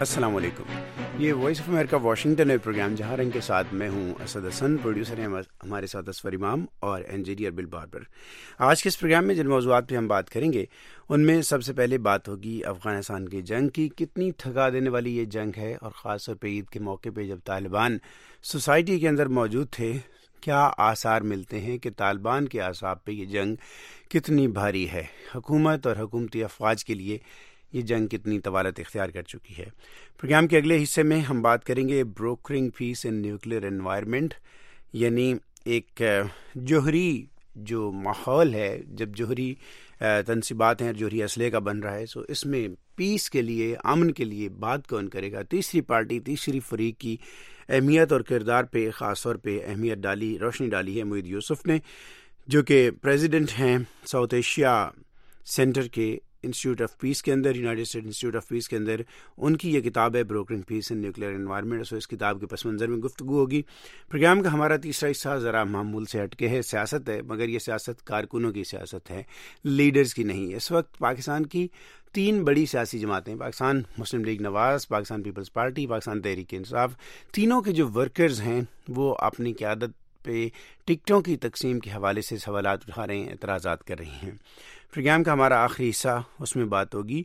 السلام علیکم. یہ وائس آف امریکہ واشنگٹن ہے پروگرام جہاں رنگ کے ساتھ میں ہوں اسد حسن. پروڈیوسر ہیں ہمارے ساتھ اسفر امام اور انجینئر بل باربر. آج کے اس پروگرام میں جن موضوعات پہ ہم بات کریں گے ان میں سب سے پہلے بات ہوگی افغانستان کی جنگ کی. کتنی تھکا دینے والی یہ جنگ ہے اور خاص طور پہ عید کے موقع پہ جب طالبان سوسائٹی کے اندر موجود تھے کیا آثار ملتے ہیں کہ طالبان کے اعصاب پہ یہ جنگ کتنی بھاری ہے. حکومت اور حکومتی افواج کے لیے یہ جنگ کتنی طوالت اختیار کر چکی ہے. پروگرام کے اگلے حصے میں ہم بات کریں گے بروکرنگ پیس ان نیوکلیئر انوائرمنٹ، یعنی ایک جوہری جو ماحول ہے جب جوہری تنصیبات ہیں، جوہری اسلحے کا بن رہا ہے، سو اس میں پیس کے لیے، امن کے لیے بات کون کرے گا. تیسری پارٹی، تیسری فریق کی اہمیت اور کردار پہ خاص طور پہ اہمیت ڈالی، روشنی ڈالی ہے معید یوسف نے، جو کہ پریزیڈنٹ ہیں ساؤتھ ایشیا سینٹر کے انسٹیٹیوٹ آف پیس کے اندر، United State institute of peace کے اندر. ان کی یہ کتاب ہے بروکرنگ پیس ان نیوکلیئر انوائرمنٹ. سو اس کتاب کے پس منظر میں گفتگو ہوگی. پروگرام کا ہمارا تیسرا حصہ ذرا معمول سے ہٹ کے ہے، سیاست ہے، مگر یہ سیاست کارکنوں کی سیاست ہے، لیڈرز کی نہیں. اس وقت پاکستان کی 3 بڑی سیاسی جماعتیں، پاکستان مسلم لیگ نواز، پاکستان پیپلز پارٹی، پاکستان تحریک انصاف، تینوں کے جو ورکرز ہیں وہ اپنی قیادت پہ ٹکٹوں کی تقسیم کے حوالے سے سوالات اٹھا رہے ہیں، اعتراضات کر رہے ہیں. پروگرام کا ہمارا آخری حصہ اس میں بات ہوگی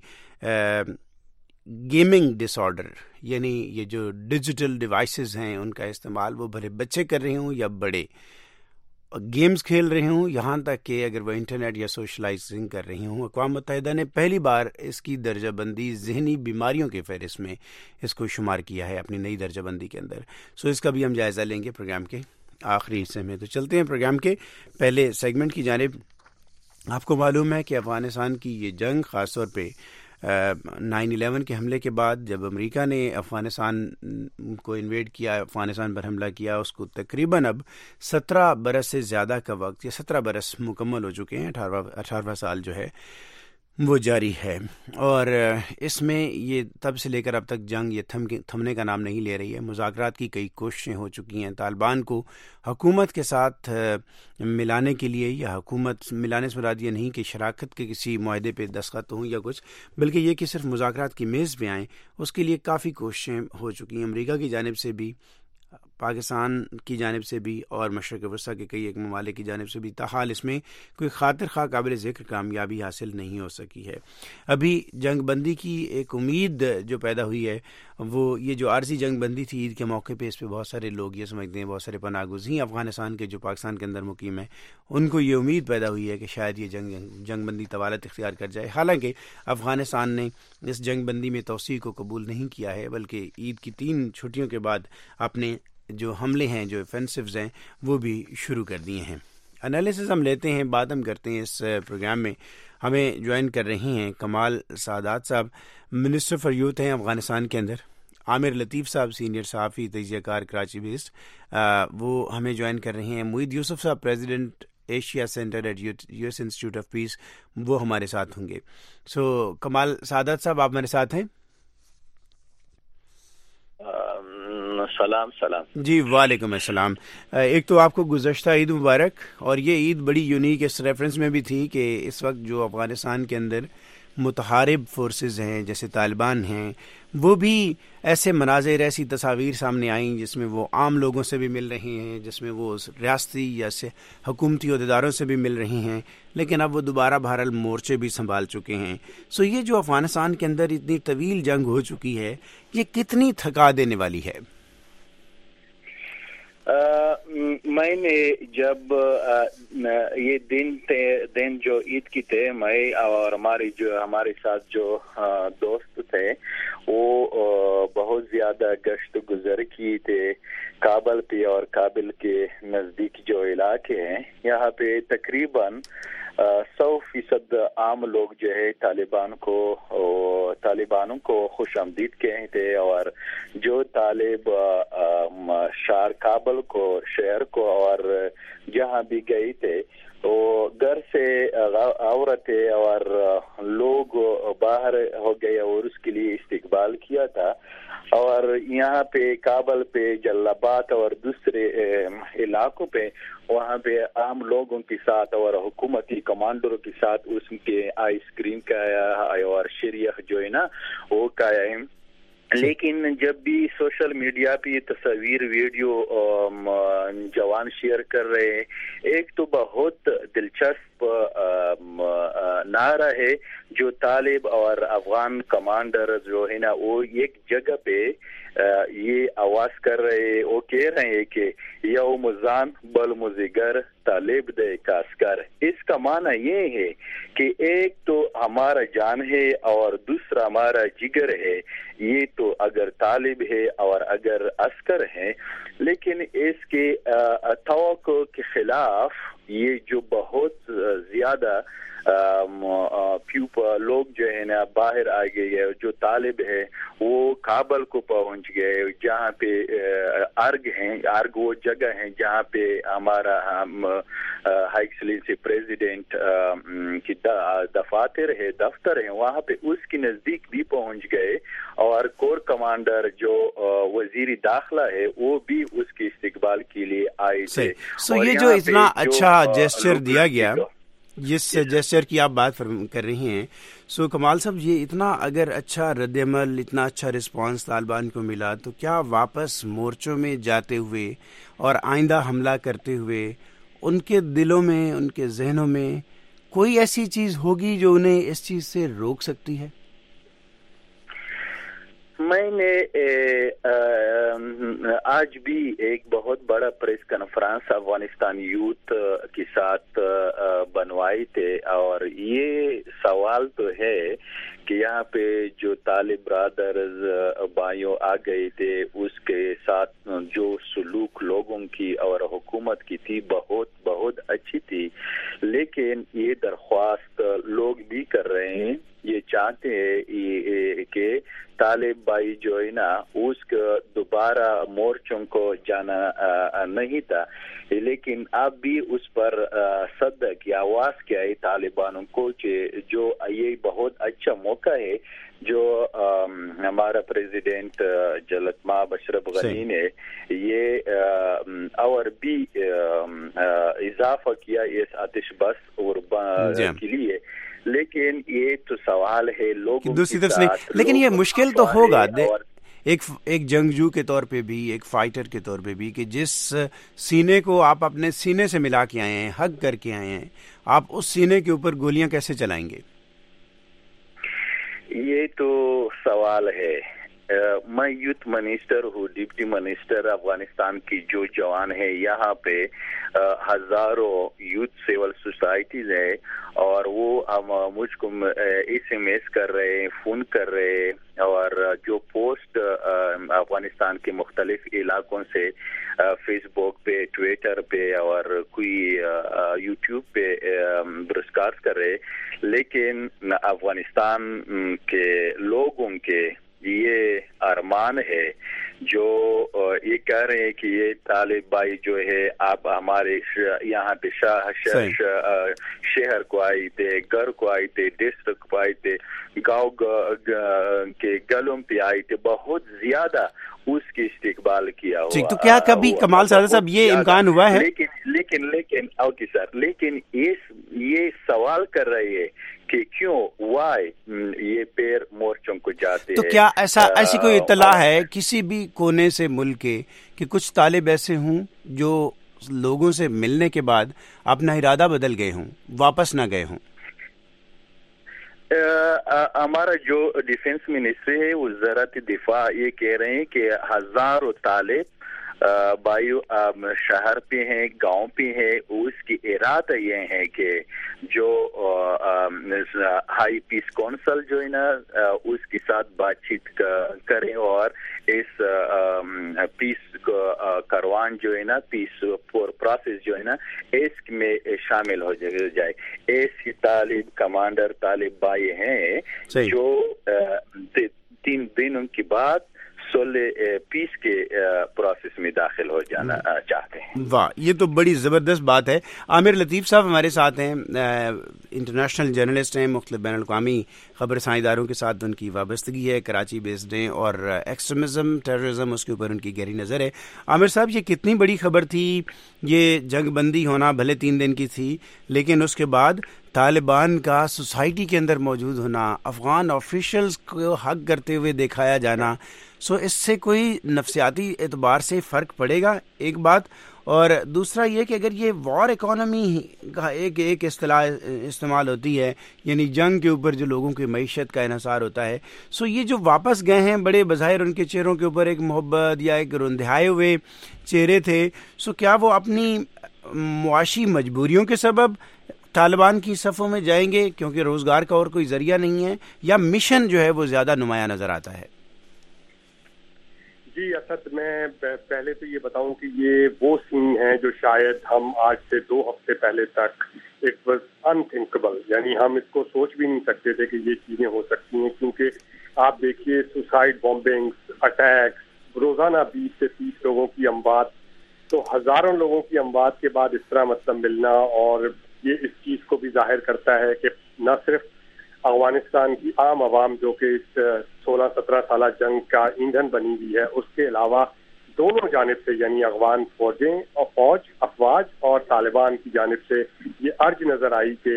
گیمنگ ڈس آرڈر، یعنی یہ جو ڈیجیٹل ڈیوائسز ہیں ان کا استعمال وہ بھلے بچے کر رہے ہوں یا بڑے، گیمز کھیل رہے ہوں، یہاں تک کہ اگر وہ انٹرنیٹ یا سوشلائزنگ کر رہے ہوں. اقوام متحدہ نے پہلی بار اس کی درجہ بندی ذہنی بیماریوں کے فہرست میں اس کو شمار کیا ہے اپنی نئی درجہ بندی کے اندر. سو اس کا بھی ہم جائزہ لیں گے پروگرام کے آخری حصے میں. تو چلتے ہیں پروگرام کے پہلے سیگمنٹ کی جانب. آپ کو معلوم ہے کہ افغانستان کی یہ جنگ خاص طور پہ 9/11 کے حملے کے بعد جب امریکہ نے افغانستان کو انویڈ کیا، افغانستان پر حملہ کیا، اس کو تقریباً اب 17 برس سے زیادہ کا وقت، یا 17 برس مکمل ہو چکے ہیں، 18واں سال جو ہے وہ جاری ہے. اور اس میں یہ تب سے لے کر اب تک جنگ یہ تھمنے کا نام نہیں لے رہی ہے. مذاکرات کی کئی کوششیں ہو چکی ہیں طالبان کو حکومت کے ساتھ ملانے کے لیے، یا حکومت ملانے سے مراد یہ نہیں کہ شراکت کے کسی معاہدے پہ دستخط ہوں یا کچھ، بلکہ یہ کہ صرف مذاکرات کی میز پہ آئیں. اس کے لیے کافی کوششیں ہو چکی ہیں امریکہ کی جانب سے بھی، پاکستان کی جانب سے بھی، اور مشرق وسطیٰ کے کئی ایک ممالک کی جانب سے بھی. تاحال اس میں کوئی خاطر خواہ قابل ذکر کامیابی حاصل نہیں ہو سکی ہے. ابھی جنگ بندی کی ایک امید جو پیدا ہوئی ہے، وہ یہ جو عارضی جنگ بندی تھی عید کے موقع پہ، اس پہ بہت سارے لوگ یہ سمجھتے ہیں، بہت سارے پناہ گزین افغانستان کے جو پاکستان کے اندر مقیم ہیں، ان کو یہ امید پیدا ہوئی ہے کہ شاید یہ جنگ بندی طوالت اختیار کر جائے. حالانکہ افغانستان نے اس جنگ بندی میں توسیع کو قبول نہیں کیا ہے، بلکہ عید کی 3 چھٹیوں کے بعد اپنے جو حملے ہیں، جو افینسوز ہیں، وہ بھی شروع کر دیے ہیں. انالیسز ہم لیتے ہیں، بات ہم کرتے ہیں اس پروگرام میں. ہمیں جوائن کر رہے ہیں کمال سعادات صاحب، منسٹر فار یوتھ ہیں افغانستان کے اندر. عامر لطیف صاحب، سینئر صحافی، تجزیہ کار، کراچی بیسڈ، وہ ہمیں جوائن کر رہے ہیں. معید یوسف صاحب، president Asia center at U S institute of peace, وہ ہمارے ساتھ ہوں گے. سو کمال سعادات صاحب، آپ میرے ساتھ ہیں؟ سلام. جی وعلیکم السلام. ایک تو آپ کو گزشتہ عید مبارک. اور یہ عید بڑی یونیک اس ریفرنس میں بھی تھی کہ اس وقت جو افغانستان کے اندر متحارب فورسز ہیں جیسے طالبان ہیں، وہ بھی ایسے مناظر، ایسی تصاویر سامنے آئیں جس میں وہ عام لوگوں سے بھی مل رہے ہیں، جس میں وہ ریاستی یا حکومتی عہدیداروں سے بھی مل رہے ہیں، لیکن اب وہ دوبارہ بہرحال مورچے بھی سنبھال چکے ہیں. سو یہ جو افغانستان کے اندر اتنی طویل جنگ ہو چکی ہے، یہ کتنی تھکا دینے والی ہے؟ میں نے جب یہ دن جو عید کی تھے، میں اور ہمارے ساتھ جو دوست تھے وہ بہت زیادہ گشت گزر کی تھے کابل پہ اور کابل کے نزدیک جو علاقے ہیں، یہاں پہ تقریباً 100% عام لوگ جو ہے طالبانوں کو خوش آمدید کہتے تھے. اور جو طالب کابل کو، شہر کو، اور جہاں بھی گئے تھے، تو گھر سے عورتیں اور لوگ باہر ہو گئے اور اس کے لیے استقبال کیا تھا. اور یہاں پہ کابل پہ، جلال آباد اور دوسرے علاقوں پہ، وہاں پہ عام لوگوں کے ساتھ اور حکومتی کمانڈروں کے ساتھ اس کے آئس کریم کا اور شریخ جو ہے نا وہ کا ہے. لیکن جب بھی سوشل میڈیا پہ تصاویر ویڈیو جوان شیئر کر رہے ہیں، ایک تو بہت دلچسپ نعرہ ہے جو طالب اور افغان کمانڈر جو ہے نا وہ ایک جگہ پہ یہ آواز کر رہے، وہ کہہ رہے ہیں کہ یوم زان بل مزگر طالب دے کاسکر. اس کا معنی یہ ہے کہ ایک تو ہمارا جان ہے اور دوسرا ہمارا جگر ہے. یہ تو اگر طالب ہے اور اگر عسکر ہے، لیکن اس کے توقع کے خلاف یہ جو بہت زیادہ لوگ جو ہے نا باہر آ گئے، جو طالب ہے وہ کابل کو پہنچ گئے، جہاں پہ ارگ وہ جگہ ہیں جہاں پہ ہمارا ہائی ایکسلنسی پریزیڈنٹ کی دفتر ہیں، وہاں پہ اس کے نزدیک بھی پہنچ گئے، اور کور کمانڈر جو وزیر داخلہ ہے وہ بھی اس کے استقبال کے لیے آئے تھے. یہ جو اتنا اچھا جیسچر دیا گیا، جس جیسچر کی آپ بات کر رہی ہیں، کمال صاحب یہ اتنا اگر اچھا رد عمل، اتنا اچھا رسپانس طالبان کو ملا، تو کیا واپس مورچوں میں جاتے ہوئے اور آئندہ حملہ کرتے ہوئے ان کے دلوں میں، ان کے ذہنوں میں کوئی ایسی چیز ہوگی جو انہیں اس چیز سے روک سکتی ہے؟ میں نے آج بھی ایک بہت بڑا پریس کانفرنس افغانستان یوتھ کے ساتھ بنوائی تھے، اور یہ سوال تو ہے کہ یہاں پہ جو طالب برادرز بھائیوں آ گئے تھے، اس کے ساتھ جو سلوک لوگوں کی اور حکومت کی تھی بہت بہت اچھی تھی، لیکن یہ درخواست لوگ بھی کر رہے ہیں، یہ چاہتے ہیں کہ طالب بھائی جو ہے نا اس کو دوبارہ مورچوں کو جانا نہیں تھا، لیکن اب بھی اس پر صدق کی آواز کیا ہے طالبانوں کو کہ جو یہ بہت اچھا موقع ہے جو ہمارا پریزیڈنٹ جلالت مآب اشرف غنی نے یہ اور بھی اضافہ کیا اس آتش بس اور کے لیے. لیکن یہ تو سوال ہے لوگوں دوسری طرف سے، لیکن یہ مشکل تو ہوگا ایک جنگجو کے طور پہ بھی، ایک فائٹر کے طور پہ بھی، کہ جس سینے کو آپ اپنے سینے سے ملا کے آئے ہیں، حق کر کے آئے ہیں، آپ اس سینے کے اوپر گولیاں کیسے چلائیں گے؟ یہ تو سوال ہے. میں یوتھ منسٹر ہوں، ڈپٹی منسٹر افغانستان کی جو جوان ہے، یہاں پہ ہزاروں یوتھ سول سوسائٹیز ہیں، اور وہ مجھ کو ایس ایم ایس کر رہے ہیں، فون کر رہے ہیں، اور جو پوسٹ افغانستان کے مختلف علاقوں سے فیس بک پہ، ٹویٹر پہ اور کوئی یوٹیوب پہ برسکاسٹ کر رہے، لیکن افغانستان کے لوگوں کے یہ ارمان ہے جو یہ کہہ رہے ہیں کہ یہ طالب بھائی جو ہے آپ ہمارے یہاں پہ شہر کو آئے تھے، گھر کو آئے تھے، ڈسٹرکٹ کو آئے تھے، گاؤں کے گلوں پہ آئے تھے، بہت زیادہ اس کی استقبال کیا ہوا. تو کیا کبھی کمال صاحب یہ امکان ہوا ہے؟ لیکن اوکے سر، لیکن یہ سوال کر رہے ہیں کہ کیوں وائی یہ پیر مورچوں کو جاتے ہیں. تو کیا ایسی کوئی اطلاع ہے کسی بھی کونے سے ملک کے کہ کچھ طالب ایسے ہوں جو لوگوں سے ملنے کے بعد اپنا ارادہ بدل گئے ہوں، واپس نہ گئے ہوں؟ ہمارا جو ڈیفنس منسٹری ہے، وزارت دفاع، یہ کہہ رہے ہیں کہ ہزاروں طالب بھائیو شہر پہ ہیں، گاؤں پہ ہیں. اس کی ارادہ یہ ہے کہ جو ہائی پیس کونسل جو ہے نا اس کے ساتھ بات چیت کریں اور اس پیس کروان جو ہے نا، پیس پروسیس جو ہے نا، اس میں شامل ہو جائے. ایسی طالب کمانڈر طالب بھائی ہیں جو 3 دنوں کے بعد پیس کے پروسیس میں داخل ہو جانا چاہتے ہیں. واہ، یہ تو بڑی زبردست بات ہے. عامر لطیف صاحب ہمارے ساتھ ہیں، انٹرنیشنل جرنلسٹ ہیں, مختلف بین الاقوامی خبر رساں اداروں کے ساتھ ان کی وابستگی ہے, کراچی بیسڈ ہیں, اور ایکسٹریمزم ٹیررزم اس کے اوپر ان کی گہری نظر ہے. عامر صاحب, یہ کتنی بڑی خبر تھی یہ جنگ بندی ہونا, بھلے 3 دن کی تھی, لیکن اس کے بعد طالبان کا سوسائٹی کے اندر موجود ہونا, افغان آفیشلز کو حق کرتے ہوئے دکھایا جانا, سو اس سے کوئی نفسیاتی اعتبار سے فرق پڑے گا, ایک بات. اور دوسرا یہ کہ اگر یہ وار اکانومی کا ایک اصطلاح استعمال ہوتی ہے, یعنی جنگ کے اوپر جو لوگوں کی معیشت کا انحصار ہوتا ہے, سو یہ جو واپس گئے ہیں بڑے بظاہر ان کے چہروں کے اوپر ایک محبت یا ایک رندھائے ہوئے چہرے تھے, سو کیا وہ اپنی معاشی مجبوریوں کے سبب طالبان کی صفوں میں جائیں گے کیونکہ روزگار کا اور کوئی ذریعہ نہیں ہے, یا مشن جو ہے وہ زیادہ نمایاں نظر آتا ہے؟ جی اسد, میں پہلے تو یہ بتاؤں کہ یہ وہ سین ہیں جو شاید ہم آج سے 2 ہفتے پہلے تک اٹ واز انتھنکبل, یعنی ہم اس کو سوچ بھی نہیں سکتے تھے کہ یہ چیزیں ہو سکتی ہیں, کیونکہ آپ دیکھیے سوسائڈ بامبنگز, اٹیکس, روزانہ 20 سے 30 لوگوں کی اموات, تو ہزاروں لوگوں کی اموات کے بعد اس طرح مطلب ملنا, اور یہ اس چیز کو بھی ظاہر کرتا ہے کہ نہ صرف افغانستان کی عام عوام جو کہ اس 16-17 سالہ جنگ کا ایندھن بنی ہوئی ہے, اس کے علاوہ دونوں جانب سے یعنی افغان افواج اور طالبان کی جانب سے یہ عرض نظر آئی کہ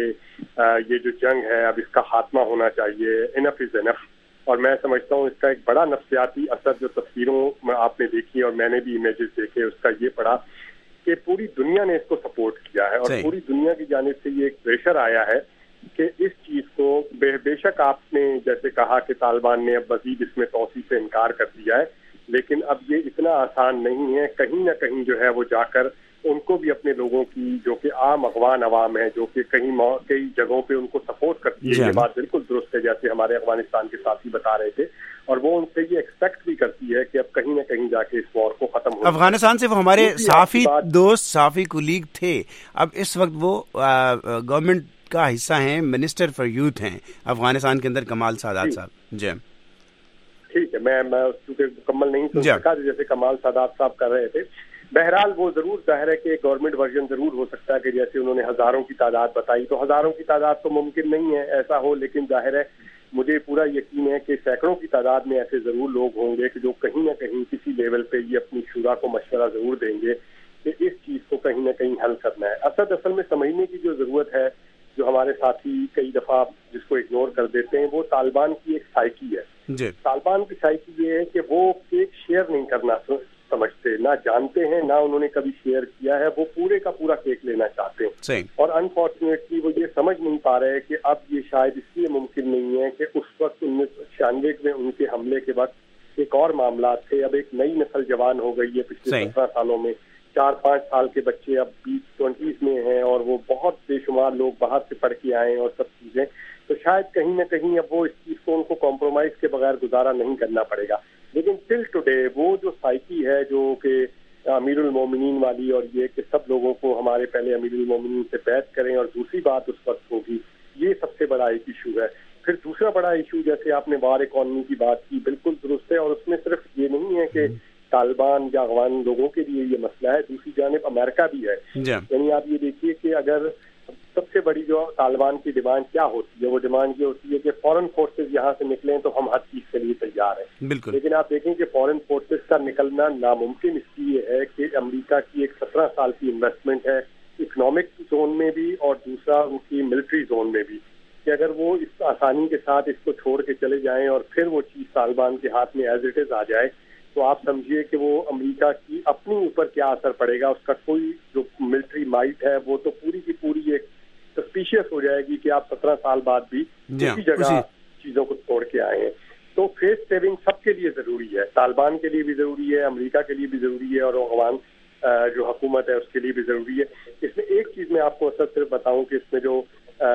یہ جو جنگ ہے اب اس کا خاتمہ ہونا چاہیے, انف از انف. اور میں سمجھتا ہوں اس کا ایک بڑا نفسیاتی اثر جو تصویروں میں آپ نے دیکھی اور میں نے بھی امیجز دیکھے, اس کا یہ پڑا کہ پوری دنیا نے اس کو سپورٹ کیا ہے, اور پوری دنیا کی جانب سے یہ ایک پریشر آیا ہے کہ اس چیز کو بے شک آپ نے جیسے کہا کہ طالبان نے اب مزید اس میں توسیع سے انکار کر دیا ہے, لیکن اب یہ اتنا آسان نہیں ہے, کہیں نہ کہیں جو ہے وہ جا کر ان کو بھی اپنے لوگوں کی جو کہ عام افغان عوام ہے جو کہ کئی جگہوں پہ ان کو سپورٹ کرتی ہے, یہ بات بالکل درست ہے جیسے ہمارے افغانستان کے ساتھی بتا رہے تھے, اور وہ ان سے یہ ایکسپیکٹ بھی کرتی ہے کہ اب کہیں نہ کہیں جا کے اس وار کو ختم ہو. افغانستان سے وہ ہمارے صحافی دوست, صحافی کولیگ تھے, اب اس وقت وہ گورنمنٹ کا حصہ ہیں, منسٹر فار یوتھ ہیں افغانستان کے اندر, کمال سادات صاحب. جی ٹھیک ہے, میں چونکہ مکمل نہیں سن سکا جیسے کمال سادات صاحب کر رہے تھے. بہرحال وہ ضرور ظاہر ہے کہ ایک گورنمنٹ ورژن ضرور ہو سکتا ہے کہ جیسے انہوں نے ہزاروں کی تعداد بتائی, تو ہزاروں کی تعداد تو ممکن نہیں ہے ایسا ہو, لیکن ظاہر ہے مجھے پورا یقین ہے کہ سینکڑوں کی تعداد میں ایسے ضرور لوگ ہوں گے کہ جو کہیں نہ کہیں کسی لیول پہ یہ اپنی شورا کو مشورہ ضرور دیں گے کہ اس چیز کو کہیں نہ کہیں حل کرنا ہے. اصل میں سمجھنے کی جو ضرورت ہے, جو ہمارے ساتھی کئی دفعہ جس کو اگنور کر دیتے ہیں, وہ طالبان کی ایک سائیکی ہے. طالبان کی سائیکی یہ ہے کہ وہ کیک شیئر نہیں کرنا سمجھتے, نہ جانتے ہیں, نہ انہوں نے کبھی شیئر کیا ہے, وہ پورے کا پورا کیک لینا چاہتے ہیں. اور انفارچونیٹلی وہ یہ سمجھ نہیں پا رہے کہ اب یہ شاید اس لیے ممکن نہیں ہے کہ اس وقت 1996 میں ان کے حملے کے وقت ایک اور معاملات تھے, اب ایک نئی نسل جوان ہو گئی ہے پچھلے 17 سالوں میں, 4-5 سال کے بچے اب 20-20 میں ہیں, اور وہ بہت بے شمار لوگ باہر سے پڑھ کے آئے ہیں اور سب چیزیں, تو شاید کہیں نہ کہیں اب وہ اس چیز کو ان کو کمپرومائز کے بغیر گزارا نہیں کرنا پڑے گا. لیکن ٹل ٹوڈے وہ جو سائیکی ہے جو کہ امیر المومنین والی, اور یہ کہ سب لوگوں کو ہمارے پہلے امیر المومنین سے بیعت کریں اور دوسری بات اس وقت ہوگی, یہ سب سے بڑا ایک ایشو ہے. پھر دوسرا بڑا ایشو جیسے آپ نے وار اکانومی کی بات کی, بالکل درست ہے, اور اس میں صرف یہ نہیں ہے کہ طالبان یا افغان لوگوں کے لیے یہ مسئلہ ہے, دوسری جانب امریکہ بھی ہے. یعنی آپ یہ دیکھیے کہ اگر سب سے بڑی جو طالبان کی ڈیمانڈ کیا ہوتی ہے, وہ ڈیمانڈ یہ ہوتی ہے کہ فورن فورسز یہاں سے نکلیں تو ہم ہر چیز کے لیے تیار ہیں. لیکن آپ دیکھیں کہ فورن فورسز کا نکلنا ناممکن اس لیے ہے کہ امریکہ کی ایک 17 سال کی انویسٹمنٹ ہے اکنامک زون میں بھی, اور دوسرا ان کی ملٹری زون میں بھی, کہ اگر وہ اس آسانی کے ساتھ اس کو چھوڑ کے چلے جائیں اور پھر وہ چیز طالبان کے ہاتھ میں ایز اٹ از آ جائے, تو آپ سمجھیے کہ وہ امریکہ کی اپنی اوپر کیا اثر پڑے گا. اس کا کوئی جو ملٹری مائٹ ہے وہ تو پوری کی پوری ایک سسپیشیس ہو جائے گی کہ آپ 17 سال بعد بھی اسی جگہ چیزوں کو توڑ کے آئے ہیں. تو فیس سیونگ سب کے لیے ضروری ہے, طالبان کے لیے بھی ضروری ہے, امریکہ کے لیے بھی ضروری ہے, اور افغان جو حکومت ہے اس کے لیے بھی ضروری ہے. اس میں ایک چیز میں آپ کو صرف بتاؤں کہ اس میں جو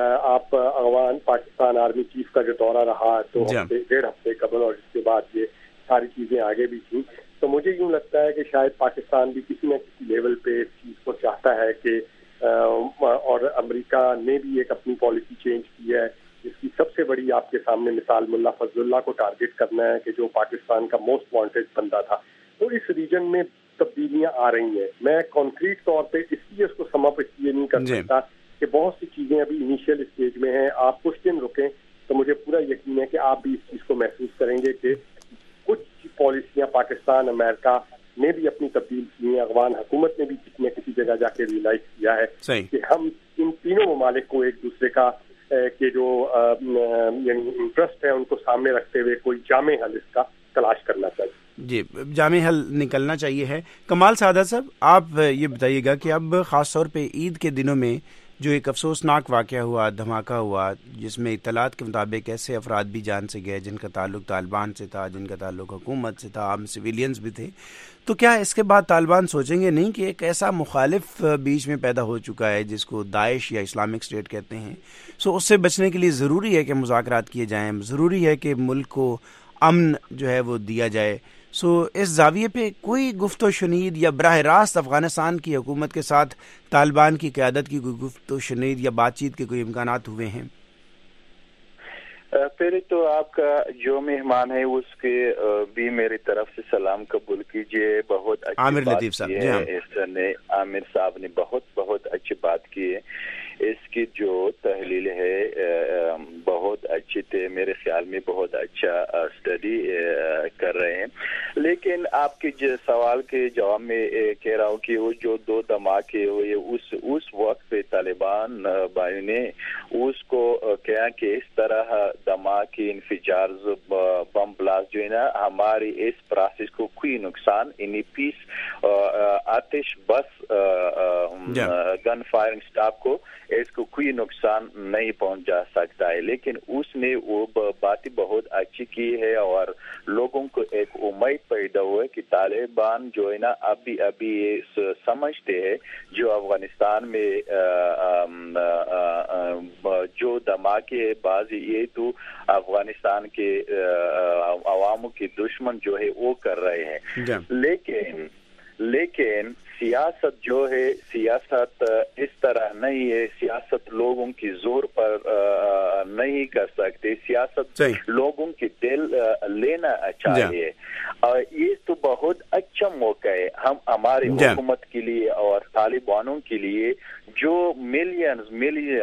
آپ افغان پاکستان آرمی چیف کا جو دورہ رہا 1.5 ہفتے قبل, اور اس کے بعد یہ ساری چیزیں آگے بھی تھیں, تو مجھے یوں لگتا ہے کہ شاید پاکستان بھی کسی نہ کسی لیول پہ اس چیز کو چاہتا ہے کہ اور امریکہ نے بھی ایک اپنی پالیسی چینج کی ہے, جس کی سب سے بڑی آپ کے سامنے مثال ملا فضل اللہ کو ٹارگٹ کرنا ہے کہ جو پاکستان کا موسٹ وانٹیڈ بندہ تھا. تو اس ریجن میں تبدیلیاں آ رہی ہیں. میں کانکریٹ طور پہ اس لیے اس کو سم اپ اس لیے نہیں کر سکتا کہ بہت سی چیزیں چیزیں ابھی انیشیل اسٹیج میں ہیں. آپ کچھ دن رکیں تو مجھے پورا یقین ہے کہ آپ بھی اس چیز کو محسوس کریں گے کہ کچھ پالیسیاں پاکستان امریکہ نے بھی اپنی تبدیل کی ہیں. افغان حکومت نے بھی کسی نہ کسی جگہ جا کے ریئلائز کیا ہے کہ ہم ان تینوں ممالک کو ایک دوسرے کا کے جو یعنی انٹرسٹ ہے ان کو سامنے رکھتے ہوئے کوئی جامع حل اس کا تلاش کرنا چاہیے. جی, جامع حل نکلنا چاہیے ہے. کمال سعادت صاحب, آپ یہ بتائیے گا کہ اب خاص طور پہ عید کے دنوں میں جو ایک افسوسناک واقعہ ہوا, دھماکہ ہوا, جس میں اطلاعات کے مطابق ایسے افراد بھی جان سے گئے جن کا تعلق طالبان سے تھا, جن کا تعلق حکومت سے تھا, عام سویلینز بھی تھے, تو کیا اس کے بعد طالبان سوچیں گے نہیں کہ ایک ایسا مخالف بیچ میں پیدا ہو چکا ہے جس کو داعش یا اسلامک اسٹیٹ کہتے ہیں, سو اس سے بچنے کے لیے ضروری ہے کہ مذاکرات کیے جائیں, ضروری ہے کہ ملک کو امن جو ہے وہ دیا جائے. سو اس زاویے پہ کوئی گفت و شنید یا براہ راست افغانستان کی حکومت کے ساتھ طالبان کی قیادت کی کوئی گفت و شنید یا بات چیت کے کوئی امکانات ہوئے ہیں؟ پہلے تو آپ کا جو مہمان ہے اس کے بھی میری طرف سے سلام قبول کیجیے. بہت اچھی عامر لطیف صاحب, جی ہاں, اس نے عامر صاحب نے بہت اچھی بات کی ہے. اس کی جو تحلیل ہے بہت اچھی تھے, میرے خیال میں بہت اچھا اسٹڈی کر رہے ہیں. لیکن آپ کے سوال کے جواب میں کہہ رہا ہوں کہ وہ جو 2 دھماکے ہوئے اس وقت پہ طالبان بھائی نے اس کو کیا کہ اس طرح دھماکے, انفجار, بم بلاسٹ جو ہے نا ہماری اس پروسیس کو کوئی نقصان یعنی پیس آتش بس گن فائرنگ سٹاپ کو اس کو کوئی نقصان نہیں پہنچا سکتا ہے. لیکن اس نے وہ باتیں بہت اچھی کی ہے اور لوگوں کو ایک امید پیدا ہوا ہے کہ طالبان جو ہے نا ابھی یہ سمجھتے ہیں جو افغانستان میں جو دھماکے بازی یہ تو افغانستان کے عواموں کے دشمن جو ہے وہ کر رہے ہیں. لیکن سیاست جو ہے سیاست اس طرح نہیں ہے. سیاست لوگوں کی زور پر نہیں کر سکتے. سیاست لوگوں کی دل لینا چاہیے. اور یہ تو بہت اچھا موقع ہے ہماری حکومت کے لیے اور طالبانوں کے لیے جو ملینز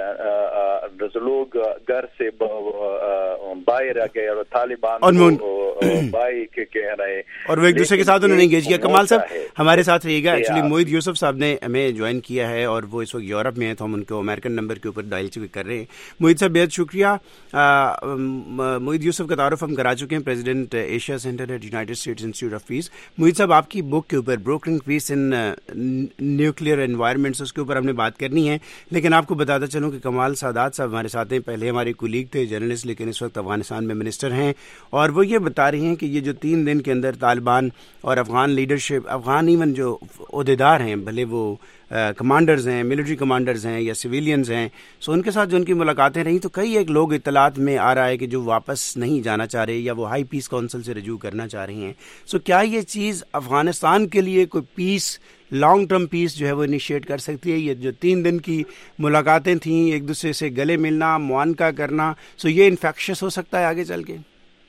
لوگ گھر سے باہر آ گئے اور طالبان بائی کے کہہ رہے اور وہ ایک دوسرے کے ساتھ انہوں نے انگیج کیا. کمال صاحب ہمارے ساتھ رہیے گا. ایکچولی موعید یوسف صاحب نے ہمیں جوائن کیا ہے اور وہ اس وقت یورپ میں ہیں, تو ہم ان کو امریکن نمبر کے اوپر ڈائل کر رہے ہیں. موعید صاحب بہت شکریہ. موعید یوسف کا تعارف ہم کرا چکے ہیں, president Asia center at United States institute of peace. Moeed صاحب آپ کی بک کے اوپر بروکرنگ پیس ان نیوکلیئر انوائرمنٹس, اس کے اوپر ہم نے بات کرنی ہے. لیکن آپ کو بتاتا چلوں کہ کمال سعادت صاحب ہمارے ساتھ ہیں, پہلے ہمارے کولیگ تھے جرنلسٹ, لیکن اس وقت افغانستان میں منسٹر ہیں, اور وہ یہ بتا رہی ہیں کہ یہ جو 3 دن کے اندر طالبان اور افغان لیڈرشپ, افغان ایون جو عہدیدار ہیں, بھلے وہ کمانڈرز ہیں, ملٹری کمانڈرز ہیں یا سویلینز ہیں, سو ان کے ساتھ جو ان کی ملاقاتیں رہیں تو کئی ایک لوگ اطلاعات میں آ رہا ہے کہ جو واپس نہیں جانا چاہ رہے یا وہ ہائی پیس کونسل سے رجوع کرنا چاہ رہی ہیں. سو کیا یہ چیز افغانستان کے لیے کوئی پیس, لانگ ٹرم پیس جو ہے وہ انیشیٹ کر سکتی ہے؟ یہ جو 3 دن کی ملاقاتیں تھیں, ایک دوسرے سے گلے ملنا, معانقہ کرنا, سو یہ انفیکشس ہو سکتا ہے آگے چل کے؟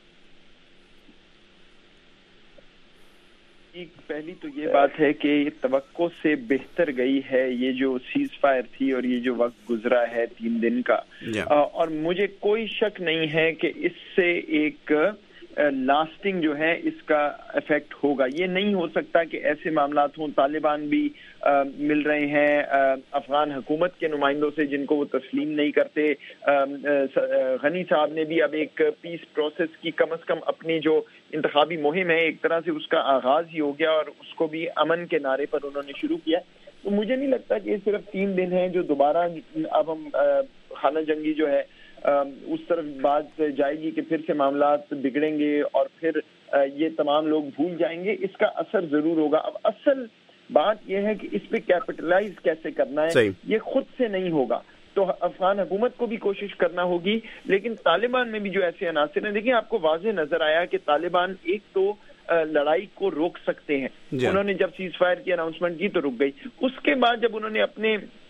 پہلی تو یہ بات ہے کہ توقع سے بہتر گئی ہے یہ جو سیز فائر تھی اور یہ جو وقت گزرا ہے 3 دن کا, اور مجھے کوئی شک نہیں ہے کہ اس سے ایک لاسٹنگ جو ہے اس کا افیکٹ ہوگا. یہ نہیں ہو سکتا کہ ایسے معاملات ہوں. طالبان بھی مل رہے ہیں افغان حکومت کے نمائندوں سے جن کو وہ تسلیم نہیں کرتے. غنی صاحب نے بھی اب ایک پیس پروسیس کی کم از کم اپنی جو انتخابی مہم ہے ایک طرح سے اس کا آغاز ہی ہو گیا, اور اس کو بھی امن کے نعرے پر انہوں نے شروع کیا. تو مجھے نہیں لگتا کہ یہ صرف 3 دن ہیں جو دوبارہ اب ہم خانہ جنگی جو ہے اس طرف بات جائے گی کہ پھر سے معاملات بگڑیں گے اور پھر یہ تمام لوگ بھول جائیں گے. اس کا اثر ضرور ہوگا. اب اصل بات یہ ہے کہ اس پہ کیپٹلائز کیسے کرنا ہے, یہ خود سے نہیں ہوگا. تو افغان حکومت کو بھی کوشش کرنا ہوگی, لیکن طالبان میں بھی جو ایسے عناصر ہیں, دیکھیں آپ کو واضح نظر آیا کہ طالبان ایک تو لڑائی کو روک سکتے ہیں. انہوں نے جب سیز فائر کی اناؤنسمنٹ کی تو رک گئی. اس کے بعد جب انہوں نے اپنے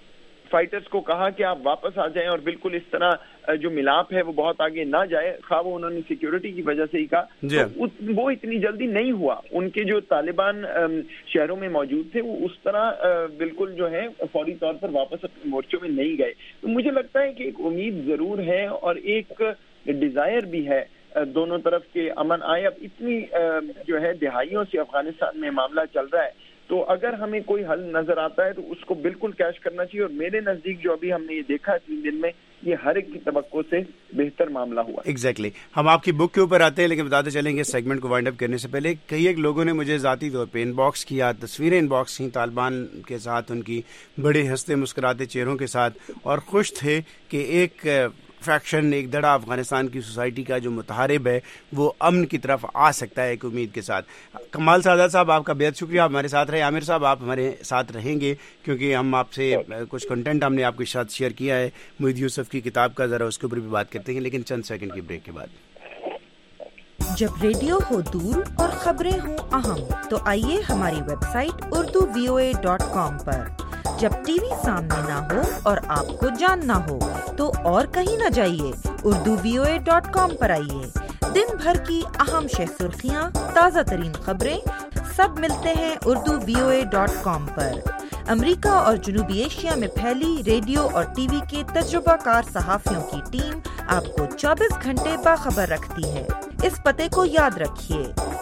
फाइटर्स को कहा कि आप वापस आ जाएं और बिल्कुल इस तरह जो मिलाप है वो बहुत आगे ना जाए, खा वो उन्होंने सिक्योरिटी की वजह से ही कहा, तो वो इतनी जल्दी नहीं हुआ। उनके जो तालिबान शहरों में मौजूद थे वो उस तरह बिल्कुल जो है फौरी तौर पर वापस अपने मोर्चों में नहीं गए। तो मुझे लगता है कि एक उम्मीद जरूर है और एक डिजायर भी है दोनों तरफ के अमन आए। अब इतनी जो है दिहाइयों से अफगानिस्तान में मामला चल रहा है, तो अगर हमें कोई हल नजर आता है तो उसको बिल्कुल कैश करना चाहिए। और मेरे नजदीक जो अभी हमने ये देखा 3 दिन में, ये हर एक की तवक्को से बेहतर मामला हुआ। एग्जैक्टली। हम आपकी बुक के ऊपर आते हैं, लेकिन बताते चलेंगे सेगमेंट को वाइंड अप करने से पहले कई एक लोगों ने मुझे ज़ाती तौर पे इनबॉक्स किया, तस्वीरें इनबॉक्स की तालिबान के साथ, उनकी बड़े हंसते मुस्कुराते चेहरों के साथ, और खुश थे कि एक फैक्शन, एक धड़ा अफगानिस्तान की सोसाइटी का जो मुतहारिब है वो अमन की तरफ आ सकता है एक उम्मीद के साथ। कमाल सादात साहब, आपका बेहद शुक्रिया, आप हमारे साथ रहे। आमिर साहब, आप हमारे साथ रहेंगे क्योंकि हम आपसे कुछ कंटेंट हमने आपके साथ शेयर किया है मोहिद यूसुफ की किताब का, ज़रा उसके ऊपर भी बात करते हैं, लेकिन चंद सेकंड की ब्रेक के बाद। जब रेडियो हो दूर और खबरें हो अहम, तो आइए हमारी वेबसाइट urduvoa.com पर। जब टीवी सामने ना हो और आपको जानना हो तो और कहीं न जाइए, urduvoa.com पर आइए। दिन भर की अहम सुर्खियाँ, ताज़ा तरीन खबरें सब मिलते हैं urduvoa.com पर। अमेरिका और जनूबी एशिया में फैली रेडियो और टीवी के तजुर्बाकार सहाफ़ियों की टीम आपको 24 घंटे बाखबर रखती है। इस पते को याद रखिए,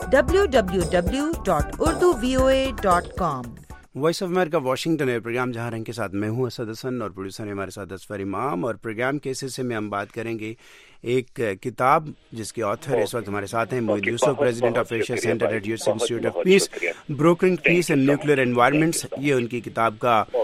www.urduvoa.com। Voice of America Washington है प्रोग्राम, जहाँ रंग के साथ मैं हूँ असद हसन और प्रोड्यूसर है हमारे साथ असफर इमाम। और प्रोग्राम के हिस्से में हम बात करेंगे एक किताब जिसके ऑथर इस वक्त हमारे साथ हैं Moeed Yusuf, president of Asia center at US institute of peace, brokering peace and nuclear environments. ये उनकी किताब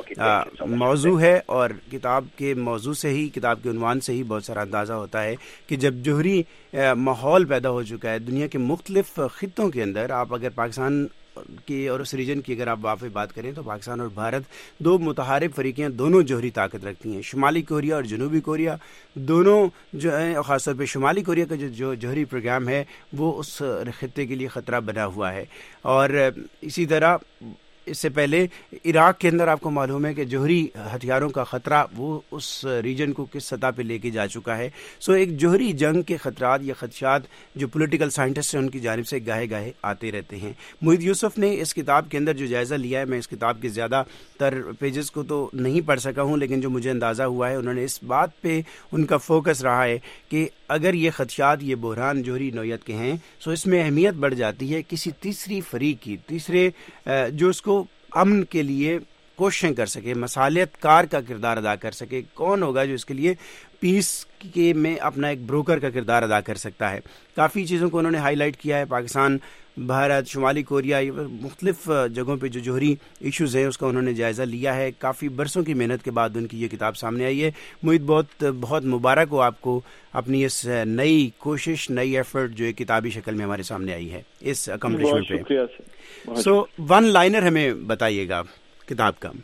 का मौजू है, और किताब के मौजू से ही, किताब के उन्वान से ही बहुत सारा अंदाज़ा होता है कि जब जोहरी माहौल पैदा हो चुका है दुनिया के मुख्तलिफ खित्तों के अंदर, आप अगर पाकिस्तान की और उस रीजन की अगर आप वाकई बात करें तो पाकिस्तान और भारत दो मुतहारिब फरीकें, दोनों जोहरी ताकत रखती हैं। शुमाली कोरिया और जनूबी कोरिया दोनों जो है, और ख़ासतौर पे शुमाली कोरिया का जो जोहरी प्रोग्राम है वो उस खित्ते के लिए ख़तरा बना हुआ है। और इसी तरह इससे पहले इराक के अंदर आपको मालूम है कि जोहरी हथियारों का ख़तरा वो उस रीजन को किस सतह पे लेके जा चुका है। सो एक जोहरी जंग के ख़तरात या ख़दशात जो पॉलिटिकल साइंटिस्ट हैं उनकी जानिब से गाहे गाहे आते रहते हैं। मोहिद यूसुफ ने इस किताब के अंदर जो जायज़ा लिया है, मैं इस किताब के ज़्यादातर पेजेस को तो नहीं पढ़ सका हूँ, लेकिन जो मुझे अंदाज़ा हुआ है उन्होंने इस बात पर उनका फोकस रहा है कि अगर ये खदशात, ये बहरान जोहरी नौयत के हैं, सो इसमें अहमियत बढ़ जाती है किसी तीसरी फरीक की, तीसरे जो उसको अमन के लिए कोशिशें कर सके, मसालियत कार का किरदार अदा कर सके। कौन होगा जो इसके लिए पीस के में अपना एक ब्रोकर का किरदार अदा कर सकता है। काफ़ी चीज़ों को उन्होंने हाईलाइट किया है, पाकिस्तान, भारत, शुमाली कोरिया, मुख्तलिफ जगहों पे जो जोहरी इश्यूज़ हैं उसका उन्होंने जायज़ा लिया है। काफ़ी बरसों की मेहनत के बाद उनकी ये किताब सामने आई है। मोहित, बहुत बहुत मुबारक हो आपको अपनी इस नई कोशिश, नई एफर्ट जो एक किताबी शक्ल में हमारे सामने आई है, इस अकम्पलिशमेंट पे। सो वन लाइनर हमें बताइएगा किताब का।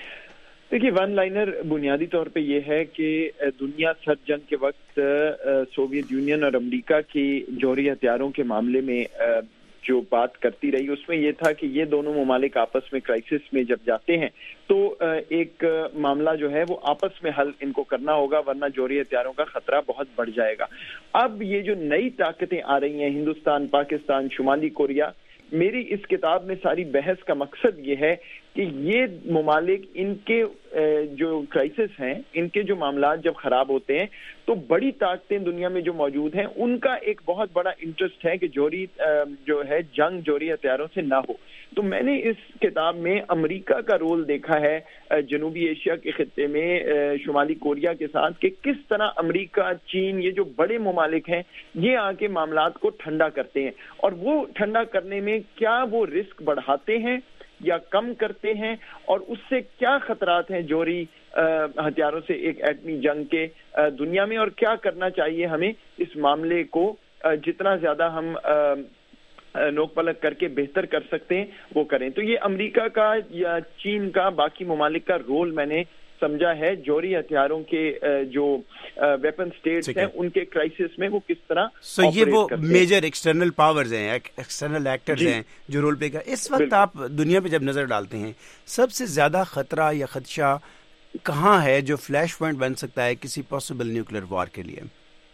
देखिए, वन लाइनर बुनियादी तौर पे ये है कि दुनिया सर्द जंग के वक्त सोवियत यूनियन और अमेरिका की जोहरी हथियारों के मामले में जो बात करती रही, उसमें ये था कि ये दोनों ममालिक आपस में क्राइसिस में जब जाते हैं तो एक मामला जो है वो आपस में हल इनको करना होगा, वरना जोहरी हथियारों का खतरा बहुत बढ़ जाएगा। अब ये जो नई ताकतें आ रही हैं, हिंदुस्तान, पाकिस्तान, शुमाली कोरिया, मेरी इस किताब में सारी बहस का मकसद ये है कि ये ममालिक, इनके जो क्राइसिस हैं, इनके जो मामला जब खराब होते हैं तो बड़ी ताकतें दुनिया में जो मौजूद हैं उनका एक बहुत बड़ा इंटरेस्ट है कि जोहरी जो है जंग जोहरी हथियारों से ना हो। तो मैंने इस किताब में अमेरिका का रोल देखा है जनूबी एशिया के खित्ते में शुमाली कोरिया के साथ, कि किस तरह अमेरिका, चीन, ये जो बड़े ममालिक हैं ये आके मामलात को ठंडा करते हैं, और वो ठंडा करने में क्या वो रिस्क बढ़ाते हैं या कम करते हैं, और उससे क्या खतरात हैं जोहरी हथियारों से एक एटमी जंग के दुनिया में, और क्या करना चाहिए हमें इस मामले को जितना ज्यादा हम नोक पलक करके बेहतर कर सकते हैं वो करें। तो ये अमेरिका का या चीन का, बाकी ममालिक का रोल मैंने समझा है जोहरी हथियारों के जो वेपन स्टेट्स हैं उनके क्राइसिस में वो किस तरह ये वो मेजर एक्सटर्नल पावर्स हैं, एक्सटर्नल एक्टर्स हैं जो रोल प्ले कर। इस वक्त आप दुनिया पे जब नजर डालते हैं, सबसे ज्यादा खतरा या खदशा کہاں ہے جو فلیش پوائنٹ بن سکتا ہے کسی پاسبل نیوکلیر وار کے لیے؟